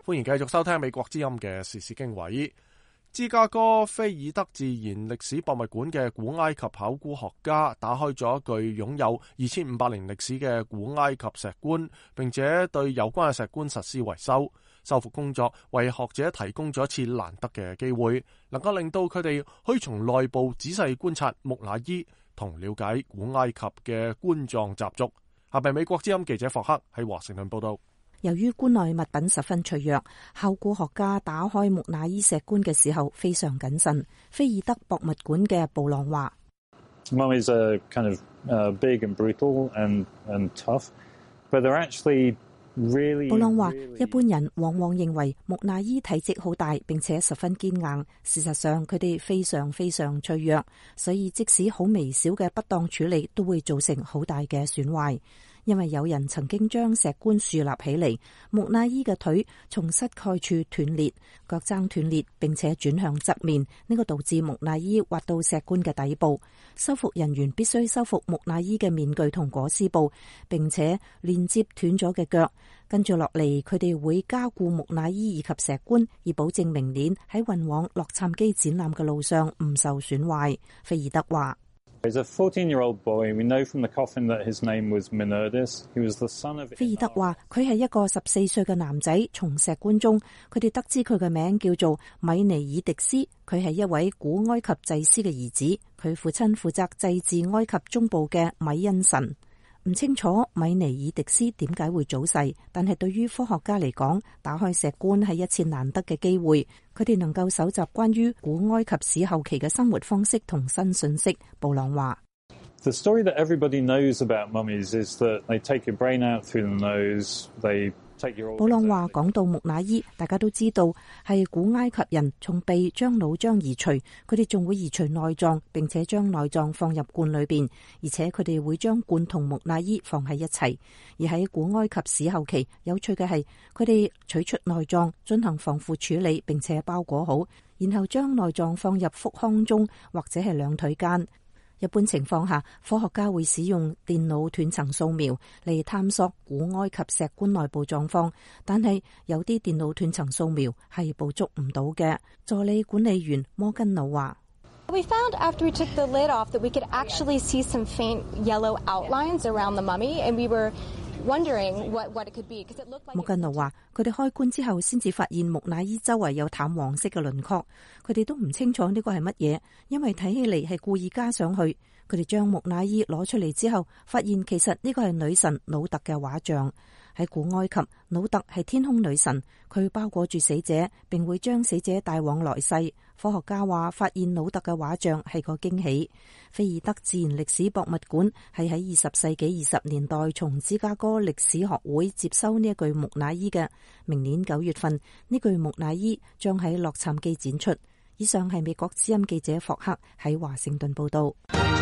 歡迎繼續收聽美國之音嘅時事經緯。芝加哥菲爾德自然歷史博物館嘅古埃及考古學家打開咗一具擁有2500年歷史嘅古埃及石棺，並且對有關嘅石棺實施維修。修復工作為學者提供咗一次難得嘅機會，能夠令到佢哋可以從內部仔細觀察木乃伊同了解古埃及嘅棺葬習俗。下邊美國之音記者霍克喺華盛頓報道。 由於棺內物品十分脆弱，考古學家打開木乃伊石棺嘅時候非常謹慎。菲爾德博物館嘅布朗話 ：Mummies are kind of big and brutal and tough, but they're actually really. 布朗話：一般人往往認為木乃伊體積好大，並且十分堅硬。事實上，佢哋非常非常脆弱，所以即使好微小嘅不當處理，都會造成好大嘅損壞。因為有人曾經將石棺豎立起嚟，木乃伊嘅腿從膝蓋處斷裂，腳踭斷裂，並且轉向側面，呢個導致木乃伊滑到石棺嘅底部。修復人員必須修復木乃伊嘅面具同裹屍布，並且連接斷咗嘅腳。跟住落嚟，佢哋會加固木乃伊以及石棺，以保證明年喺運往洛杉磯展覽嘅路上唔受損壞。菲爾德話 He's a 14-year-old boy. We know from the coffin that his name was Minerdis. He was the son of. 菲爾德話：佢係一個14歲嘅男仔，從石棺中，佢哋得知佢嘅名叫做米尼爾迪斯。佢係一位古埃及祭司嘅兒子，佢父親負責祭祀埃及中部嘅米恩神。唔清楚米尼爾迪斯點解會早逝，但係對於科學家嚟講，打開石棺係一次難得嘅機會。佢哋能夠搜集關於古埃及史後期嘅生活方式同新信息。布朗話 ：The story that everybody knows about mummies is that they take your brain out through the nose. They布朗話：講到木乃伊，大家都知道係古埃及人從鼻將腦漿移除，佢哋仲會移除內臟，並且將內臟放入罐裏邊，而且佢哋會將罐同木乃伊放喺一齊。而喺古埃及史後期，有趣嘅係佢哋取出內臟進行防腐處理，並且包裹好，然後將內臟放入腹腔中或者係兩腿間。一般情況下，科學家會使用電腦斷層掃描嚟探索古埃及石棺內部狀況，但係有啲電腦斷層掃描係捕捉唔到嘅。助理管理員摩根魯話 ：We found after we took the lid off that we could actually see some faint yellow outlines around the mummy, and we were wondering what it could be because it looked like. 摩根魯話：佢哋開棺之後先至發現木乃伊周圍有淡黃色嘅輪廓，佢哋都唔清楚呢個係乜嘢，因為睇起嚟係故意加上去。佢哋將木乃伊攞出嚟之後，發現其實呢個係女神努特嘅畫像。喺古埃及，努特係天空女神，佢包裹住死者，並會將死者帶往來世。科學家話，發現努特嘅畫像係個驚喜。菲爾德自然歷史博物館係喺20世紀20年代從芝加哥歷史學會接收呢一具木乃伊嘅。明年9月份，呢具木乃伊將喺洛杉磯展出。以上係美國之音記者霍克喺華盛頓報道。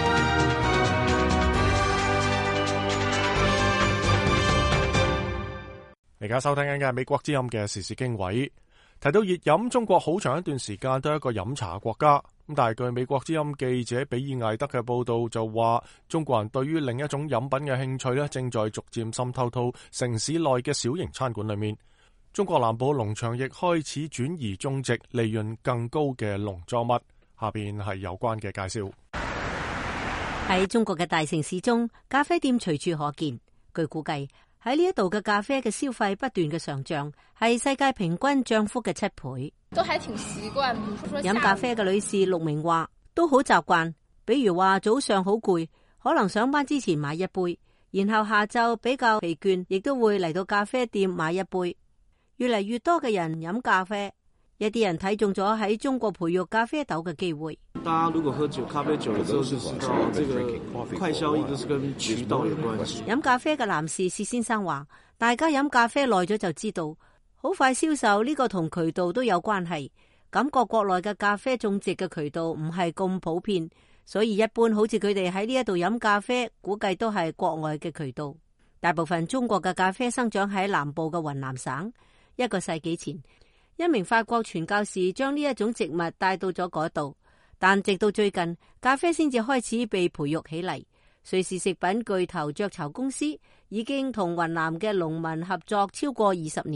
而家收聽緊嘅係美國之音嘅時事經緯。提到熱飲，中國好長一段時間都係一個飲茶國家。咁但係據美國之音記者比爾艾德嘅報道就話，中國人對於另一種飲品嘅興趣咧，正在逐漸滲透到城市內嘅小型餐館裏面。中國南部農場亦開始轉移種植利潤更高嘅農作物。下邊係有關嘅介紹。 喺中國嘅大城市中，咖啡店隨處可見。據估計，喺呢一度嘅咖啡嘅消費不斷嘅上漲，係世界平均漲幅嘅7倍。 都還挺習慣， 飲咖啡嘅女士陸明話，都好習慣。比如話早上好攰，可能上班之前買一杯，然後下晝比較疲倦，亦都會嚟到咖啡店買一杯。越嚟越多嘅人飲咖啡，一啲人睇中咗喺中國培育咖啡豆嘅機會。 大家如果喝咖啡久了之後，就知道這個快消一直是跟渠道有關係。 飲咖啡嘅男士薛先生話，大家飲咖啡耐咗就知道，好快銷售呢個同渠道都有關係。感覺國內嘅咖啡種植嘅渠道唔係咁普遍，所以一般好似佢哋喺呢一度飲咖啡，估計都係國外嘅渠道。大部分中國嘅咖啡生長喺南部嘅雲南省。1個世紀前，一名法國傳教士將呢一種植物帶到咗嗰度，但直到最近，咖啡先至開始被培育起嚟。瑞士食品巨頭雀巢公司已經同雲南嘅農民合作超過20年，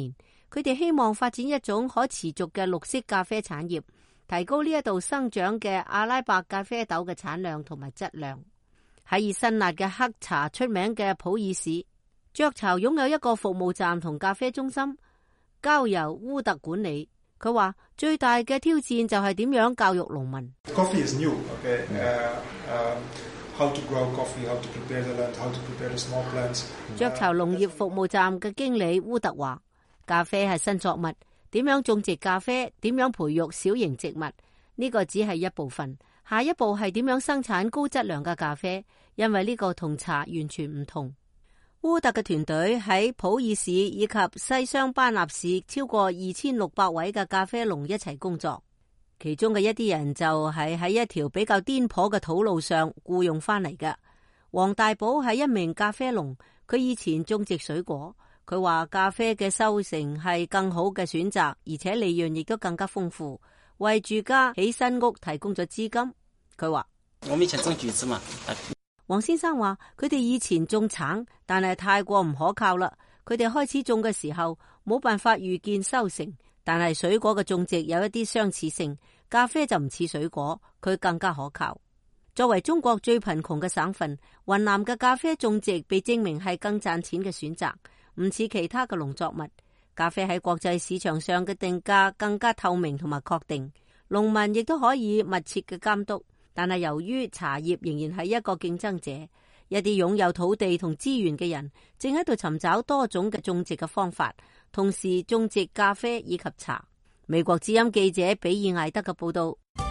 佢哋希望發展一種可持續嘅綠色咖啡產業，提高呢一度生長嘅阿拉伯咖啡豆嘅產量同埋質量。喺以辛辣嘅黑茶出名嘅普洱市，雀巢擁有一個服務站同咖啡中心，交由烏特管理。佢話最大嘅挑戰就係點樣教育農民。 Coffee is new, okay? How to grow coffee, how to prepare the land, how to prepare the small plants. 雀巢農業服務站嘅經理烏特話：咖啡係新作物，點樣種植咖啡，點樣培育小型植物，呢個只係一部分。下一步係點樣生產高質量嘅咖啡，因為呢個同茶完全唔同。烏特嘅團隊喺普洱市以及西雙版納市超過2600位嘅咖啡農一齊工作，其中嘅一啲人就係喺一條比較顛簸嘅土路上僱用翻嚟嘅。黃大寶係一名咖啡農，佢以前種植水果，佢話咖啡嘅收成係更好嘅選擇，而且利潤亦都更加豐富，為住家起新屋提供咗資金。佢話： 我們以前種橘子嘛。 黃先生話：佢哋以前種橙，但係太過唔可靠啦。佢哋開始種嘅時候冇辦法預見收成，但係水果嘅種植有一啲相似性，咖啡就唔似水果，佢更加可靠。作為中國最貧窮嘅省份，雲南嘅咖啡種植被證明係更賺錢嘅選擇，唔似其他嘅農作物。咖啡喺國際市場上嘅定價更加透明同埋確定，農民亦都可以密切嘅監督。但係由於茶葉仍然係一個競爭者，一啲擁有土地同資源嘅人正喺度尋找多種嘅種植嘅方法，同時種植咖啡以及茶。美國之音記者比爾艾德嘅報道。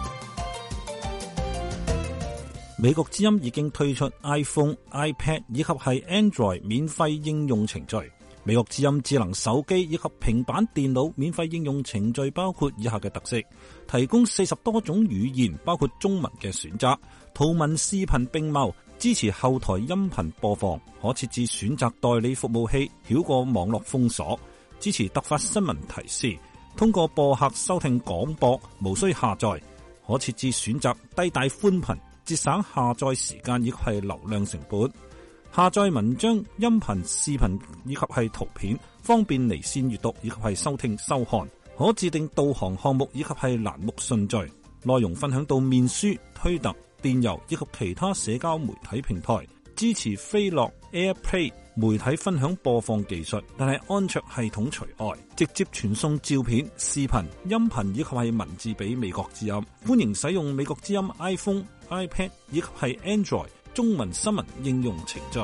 美國之音已經推出 iPhone、iPad 以及係 Android 免費應用程序。美國之音智能手機以及平板電腦免費應用程序包括以下嘅特色：提供40多種語言，包括中文嘅選擇，圖文視頻並茂，支持後台音頻播放，可設置選擇代理服務器，繞過網絡封鎖，支持突發新聞提示，通過播客收聽廣播，無需下載，可設置選擇低帶寬頻，節省下載時間以及係流量成本。下載文章、音頻、視頻以及係圖片，方便離線閱讀以及係收聽收看。可自定導航項目以及係欄目順序。內容分享到面書、推特、電郵以及其他社交媒體平台。支持飛樂、AirPlay 媒體分享播放技術，但係安卓系統除外。直接傳送照片、視頻、音頻以及係文字俾美國之音。歡迎使用美國之音 iPhone、iPad 以及係 Android中文新聞應用程序。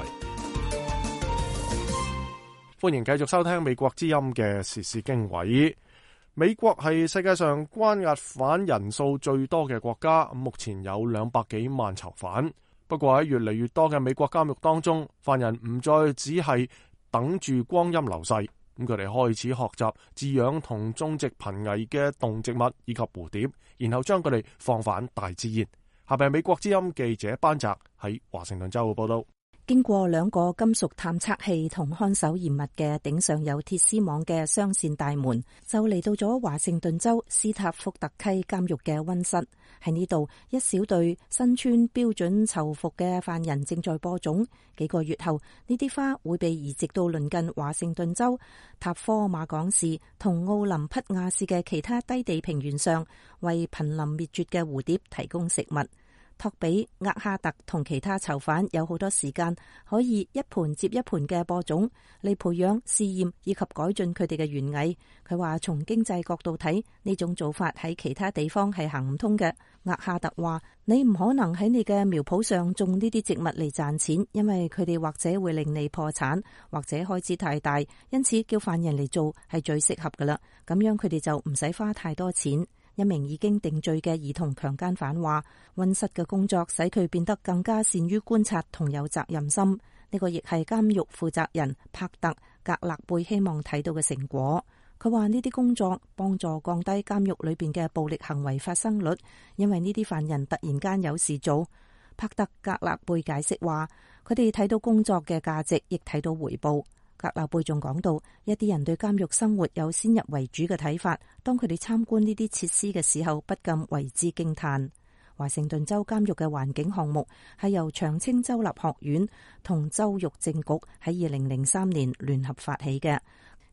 歡迎繼續收聽美國之音嘅時事經緯。美國係世界上關押犯人數最多嘅國家，目前有200幾萬囚犯。不過喺越嚟越多嘅美國監獄當中，犯人唔再只係等住光陰流逝，咁佢哋開始學習飼養同種植瀕危嘅動植物以及蝴蝶，然後將佢哋放返大自然。下邊係美國之音記者班澤喺華盛頓州嘅報道。 經過2個金屬探測器同看守嚴密嘅頂上有鐵絲網嘅雙線大門，就嚟到咗華盛頓州斯塔福特溪監獄嘅溫室。喺呢度，一小隊身穿標準囚服嘅犯人正在播種。幾個月後，呢啲花會被移植到鄰近華盛頓州塔科馬港市同奧林匹亞市嘅其他低地平原上，為瀕臨滅絕嘅蝴蝶提供食物。托比、厄哈特同其他囚犯有好多時間可以一盤接一盤嘅播種嚟培養、試驗以及改進佢哋嘅園藝。佢話從經濟角度睇，呢種做法喺其他地方係行唔通嘅。厄哈特話：你唔可能喺你嘅苗圃上種呢啲植物嚟賺錢，因為佢哋或者會令你破產，或者開支太大。因此叫犯人嚟做係最適合噶啦，咁樣佢哋就唔使花太多錢。一名已經定罪嘅兒童強姦犯話：溫室嘅工作使佢變得更加善於觀察同有責任心。呢個亦係監獄負責人帕特格勒貝希望睇到嘅成果。佢話呢啲工作幫助降低監獄裏邊嘅暴力行為發生率，因為呢啲犯人突然間有事做。帕特格勒貝解釋話：佢哋睇到工作嘅價值，亦睇到回報。格勒貝仲講到，一啲人對監獄生活有先入為主嘅睇法，當佢哋參觀呢啲設施嘅時候，不禁為之驚嘆。華盛頓州監獄嘅環境項目係由長青州立學院同州獄政局喺2003年聯合發起嘅。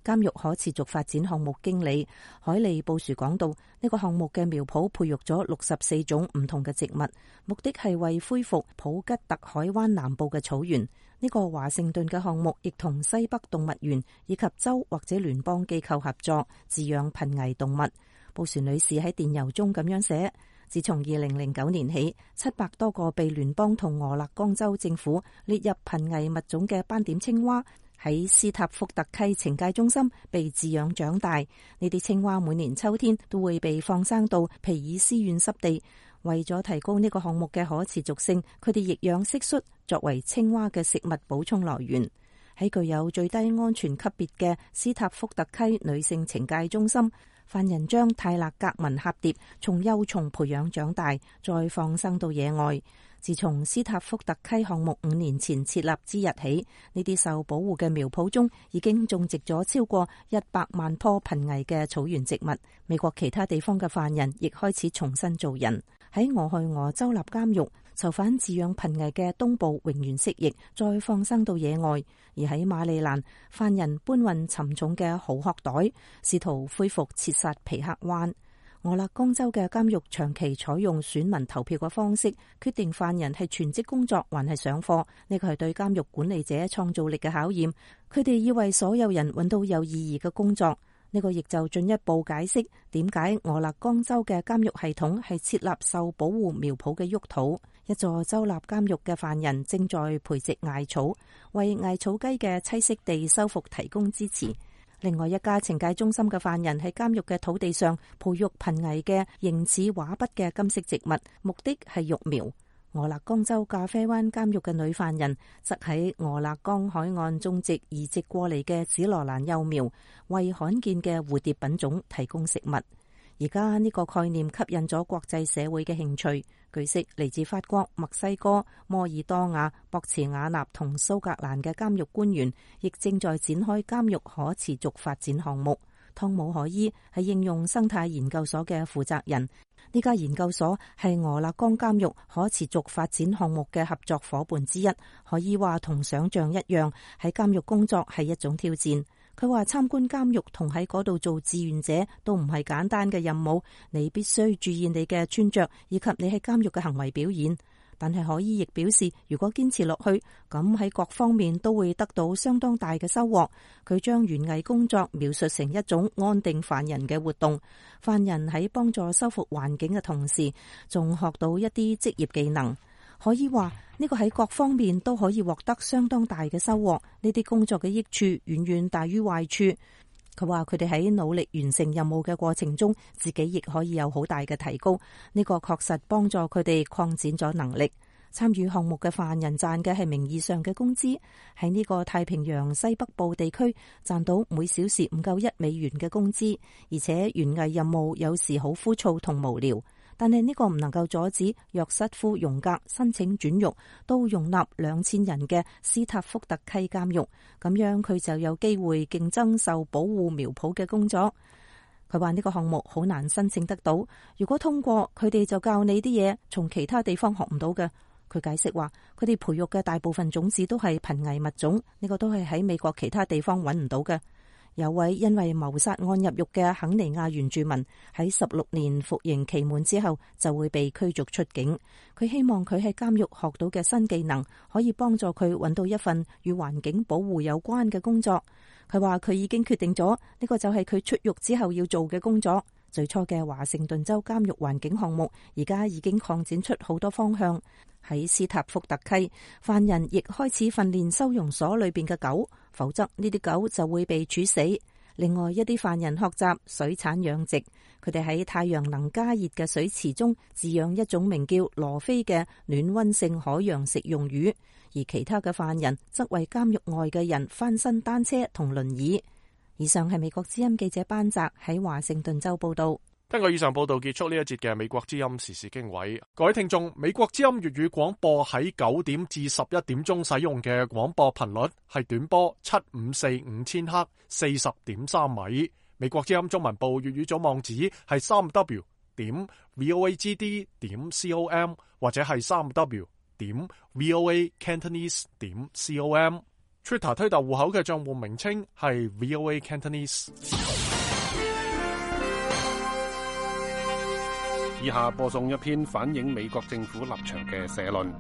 監獄可持續發展項目經理海利布殊講到，呢個項目嘅苗圃培育咗64種唔同嘅植物，目的係為恢復普吉特海灣南部嘅草原。呢個華盛頓嘅項目亦同西北動物園以及州或者聯邦機構合作飼養瀕危動物。布殊女士喺電郵中咁樣寫：自從2009年起，700多個被聯邦同俄勒岡州政府列入瀕危物種嘅斑點青蛙喺斯塔福特溪懲戒中心被飼養長大。呢啲青蛙每年秋天都會被放生到皮爾斯縣濕地。為咗提高呢個項目嘅可持續性，佢哋亦養蟋蟀作為青蛙嘅食物補充來源。喺具有最低安全級別嘅斯塔福特溪女性懲戒中心，犯人將泰勒格文峽蝶從幼蟲培養長大，再放生到野外。自從斯塔福特溪項目5年前設立之日起，呢啲受保護嘅苗圃中已經種植咗超過100萬棵瀕危嘅草原植物。美國其他地方嘅犯人亦開始重新做人。喺俄亥俄州立監獄，囚犯飼養瀕危嘅東部蠑螈蜥蜴，再放生到野外；而喺馬里蘭，犯人搬運沉重嘅蠔殼袋，試圖恢復切薩皮克灣。俄勒岡州嘅監獄長期採用選民投票嘅方式，決定犯人係全職工作還係上課。呢個係對監獄管理者創造力嘅考驗。佢哋要為所有人揾到有意義嘅工作。呢個亦就進一步解釋點解俄勒岡州嘅監獄系統係設立受保護苗圃嘅沃土。一座州立監獄嘅犯人正在培植艾草，為艾草雞嘅棲息地修復提供支持。另外一家懲戒中心嘅犯人喺監獄嘅土地上培育瀕危嘅形似畫筆嘅金色植物，目的係育苗。俄勒岡州咖啡灣監獄嘅女犯人則喺俄勒岡海岸種植移植過嚟嘅紫羅蘭幼苗，為罕見嘅蝴蝶品種提供食物。而家呢個概念吸引咗國際社會嘅興趣。據悉，嚟自法國、墨西哥、摩爾多瓦、博茨瓦納同蘇格蘭嘅監獄官員亦正在展開監獄可持續發展項目。湯姆海伊係應用生態研究所嘅負責人。呢家研究所係俄勒岡監獄可持續發展項目嘅合作夥伴之一。可以話同想象一樣，喺監獄工作係一種挑戰。佢話參觀監獄同喺嗰度做志願者都唔係簡單嘅任務，你必須注意你嘅穿着以及你喺監獄嘅行為表現。但係可以亦表示，如果堅持落去，咁喺各方面都會得到相當大嘅收穫。佢將園藝工作描述成一種安定犯人嘅活動，犯人喺幫助修復環境嘅同時，仲學到一啲職業技能。可以話呢個喺各方面都可以獲得相當大嘅收穫。呢啲工作嘅益處遠遠大於壞處。佢話佢哋喺努力完成任務嘅過程中，自己亦可以有好大嘅提高。呢個確實幫助佢哋擴展咗能力。參與項目嘅犯人賺嘅係名義上嘅工資，喺呢個太平洋西北部地區賺到每小時唔夠$1嘅工資，而且園藝任務有時好枯燥同無聊。但係呢個唔能夠阻止約瑟夫·容格申請轉獄到容納2000人嘅斯塔福特溪監獄，咁樣佢就有機會競爭受保護苗圃嘅工作。佢話呢個項目好難申請得到，如果通過，佢哋就教你啲嘢從其他地方學唔到嘅。佢解釋話，佢哋培育嘅大部分種子都係瀕危物種，呢個都係喺美國其他地方揾唔到嘅。有位因為謀殺案入獄嘅肯尼亞原住民喺16年服刑期滿之後就會被驅逐出境。佢希望佢喺監獄學到嘅新技能可以幫助佢揾到一份與環境保護有關嘅工作。佢話佢已經決定咗呢個就係佢出獄之後要做嘅工作。最初嘅華盛頓州監獄環境項目而家已經擴展出好多方向。喺斯塔福特溪，犯人亦開始訓練收容所裏邊嘅狗，否則呢啲狗就會被處死。另外一啲犯人學習水產養殖，佢哋喺太陽能加熱嘅水池中飼養一種名叫羅非嘅暖溫性海洋食用魚，而其他嘅犯人則為監獄外嘅人翻新單車同輪椅。以上係美國之音記者班澤喺華盛頓州報道。 根據以上報道結束呢一節嘅美國之音時事經緯。各位聽眾，美國之音粵語廣播喺9點至11點鐘使用嘅廣播頻率係短波7545千赫 40.3 米。美國之音中文部粵語組網址係 3w.voagd.com 或者係 3w.voacantonese.com。 Twitter 推特戶口嘅賬戶名稱係 VOA Cantonese。 以下播送一篇反映美國政府立場嘅社論。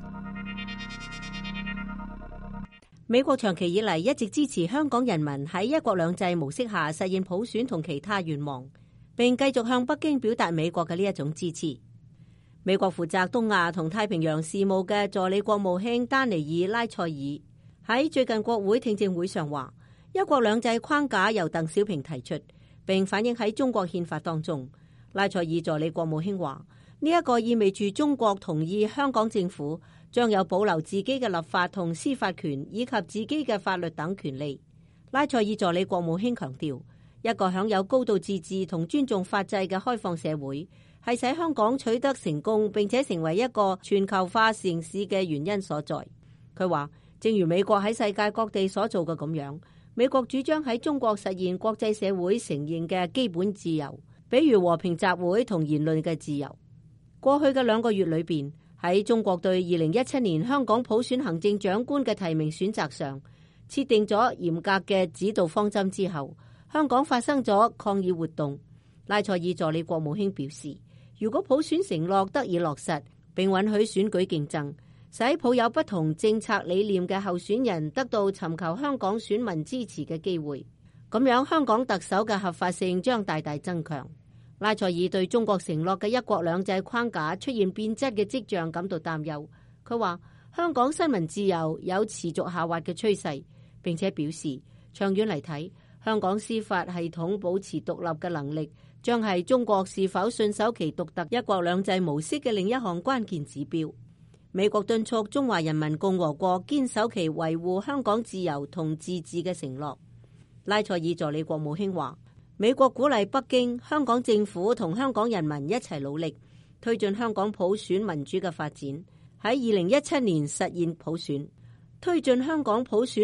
美國長期以嚟一直支持香港人民喺一國兩制模式下實現普選同其他願望，並繼續向北京表達美國嘅呢一種支持。美國負責東亞同太平洋事務嘅助理國務卿丹尼爾拉塞爾喺最近國會聽證會上話，一國兩制框架由鄧小平提出，並反映喺中國憲法當中。拉塞爾助理國務卿話，呢一個意味住中國同意香港政府將有保留自己嘅立法同司法權以及自己嘅法律等權利。拉塞爾助理國務卿強調，一個享有高度自治同尊重法制嘅開放社會係使香港取得成功並且成為一個全球化城市嘅原因所在。佢話，正如美國喺世界各地所做嘅咁樣，美國主張喺中國實現國際社會承認嘅基本自由，比如和平集會同言論嘅自由。過去嘅2個月裏邊，喺中國對2017年香港普選行政長官嘅提名選擇上設定咗嚴格嘅指導方針之後，香港發生咗抗議活動。拉塞爾助理國務卿表示，如果普選承諾得以落實，並允許選舉競爭，使抱有不同政策理念嘅候選人得到尋求香港選民支持嘅機會，咁樣香港特首嘅合法性將大大增強。拉塞爾對中國承諾嘅一國兩制框架出現變質嘅跡象感到擔憂。佢話香港新聞自由有持續下滑嘅趨勢，並且表示長遠嚟睇，香港司法系統保持獨立嘅能力將係中國是否信守其獨特一國兩制模式嘅另一項關鍵指標。美國敦促中華人民共和國堅守其維護香港自由同自治嘅承諾。拉塞爾助理國務卿話，美國鼓勵北京、香港政府同香港人民一齊努力，推進香港普選民主嘅發展，喺2017年實現普選，推進香港普選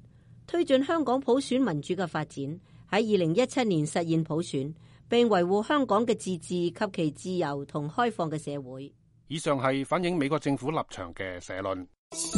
民主嘅發展，喺2017年實現普選，並維護香港嘅自治及其自由同開放嘅社會。 以上係反映美國政府立場嘅社論。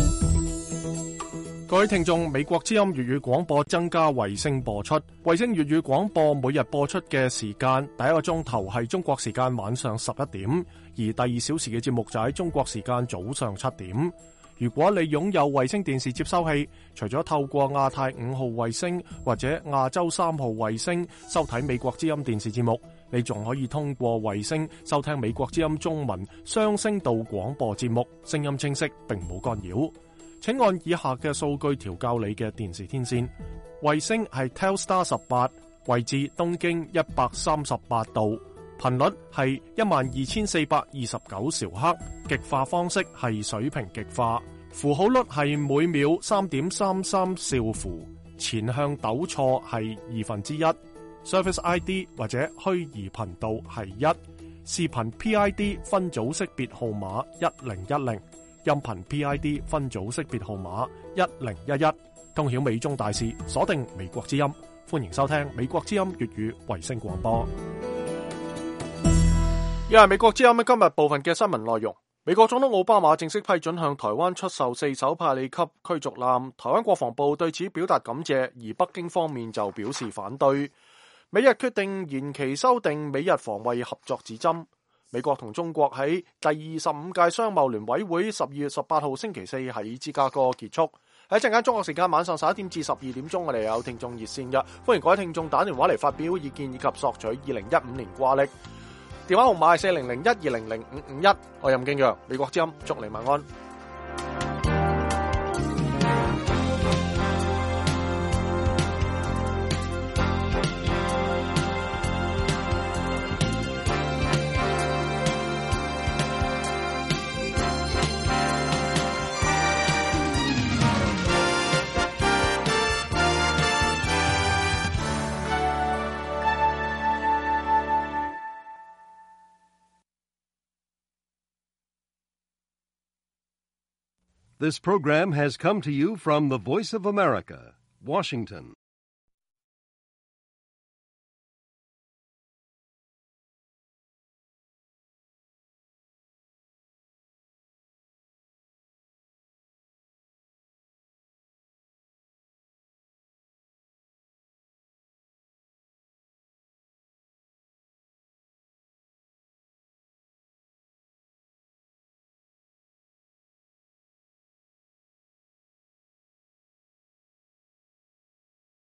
各位聽眾，美國之音粵語廣播增加衛星播出。衛星粵語廣播每日播出嘅時間，第一個鐘頭係中國時間晚上11點，而第2小時嘅節目就喺中國時間早上7點。如果你擁有衛星電視接收器，除咗透過亞太5號衛星或者亞洲3號衛星收睇美國之音電視節目，你仲可以通過衛星收聽美國之音中文雙聲道廣播節目，聲音清晰並冇干擾。請按以下嘅數據調校你嘅電視天線。衛星係 Telstar 18，位置東經138度，頻率係12429兆赫，極化方式係水平極化，符號率係每秒 3.33 兆符，前向抖錯係1/2，Service ID 或者虛擬頻道係1，視頻 PID 分組識別號碼1010。音頻 PID 分組識別號碼1011，通曉美中大事，鎖定美國之音。歡迎收聽美國之音粵語衛星廣播。以下係美國之音今日部分嘅新聞內容。美國總統奧巴馬正式批准向台灣出售4艘派利級驅逐艦，台灣國防部對此表達感謝，而北京方面就表示反對。美日決定延期修訂美日防衛合作指針。美國同中國喺第25屆商貿聯委會12月18號星期四喺芝加哥結束。喺陣間中國時間晚上11點至12點鐘，我哋有聽眾熱線嘅，歡迎各位聽眾打電話嚟發表意見以及索取2015年掛曆。電話號碼係4001200551。我任敬陽，美國之音，祝你晚安。 This program has come to you from the Voice of America, Washington.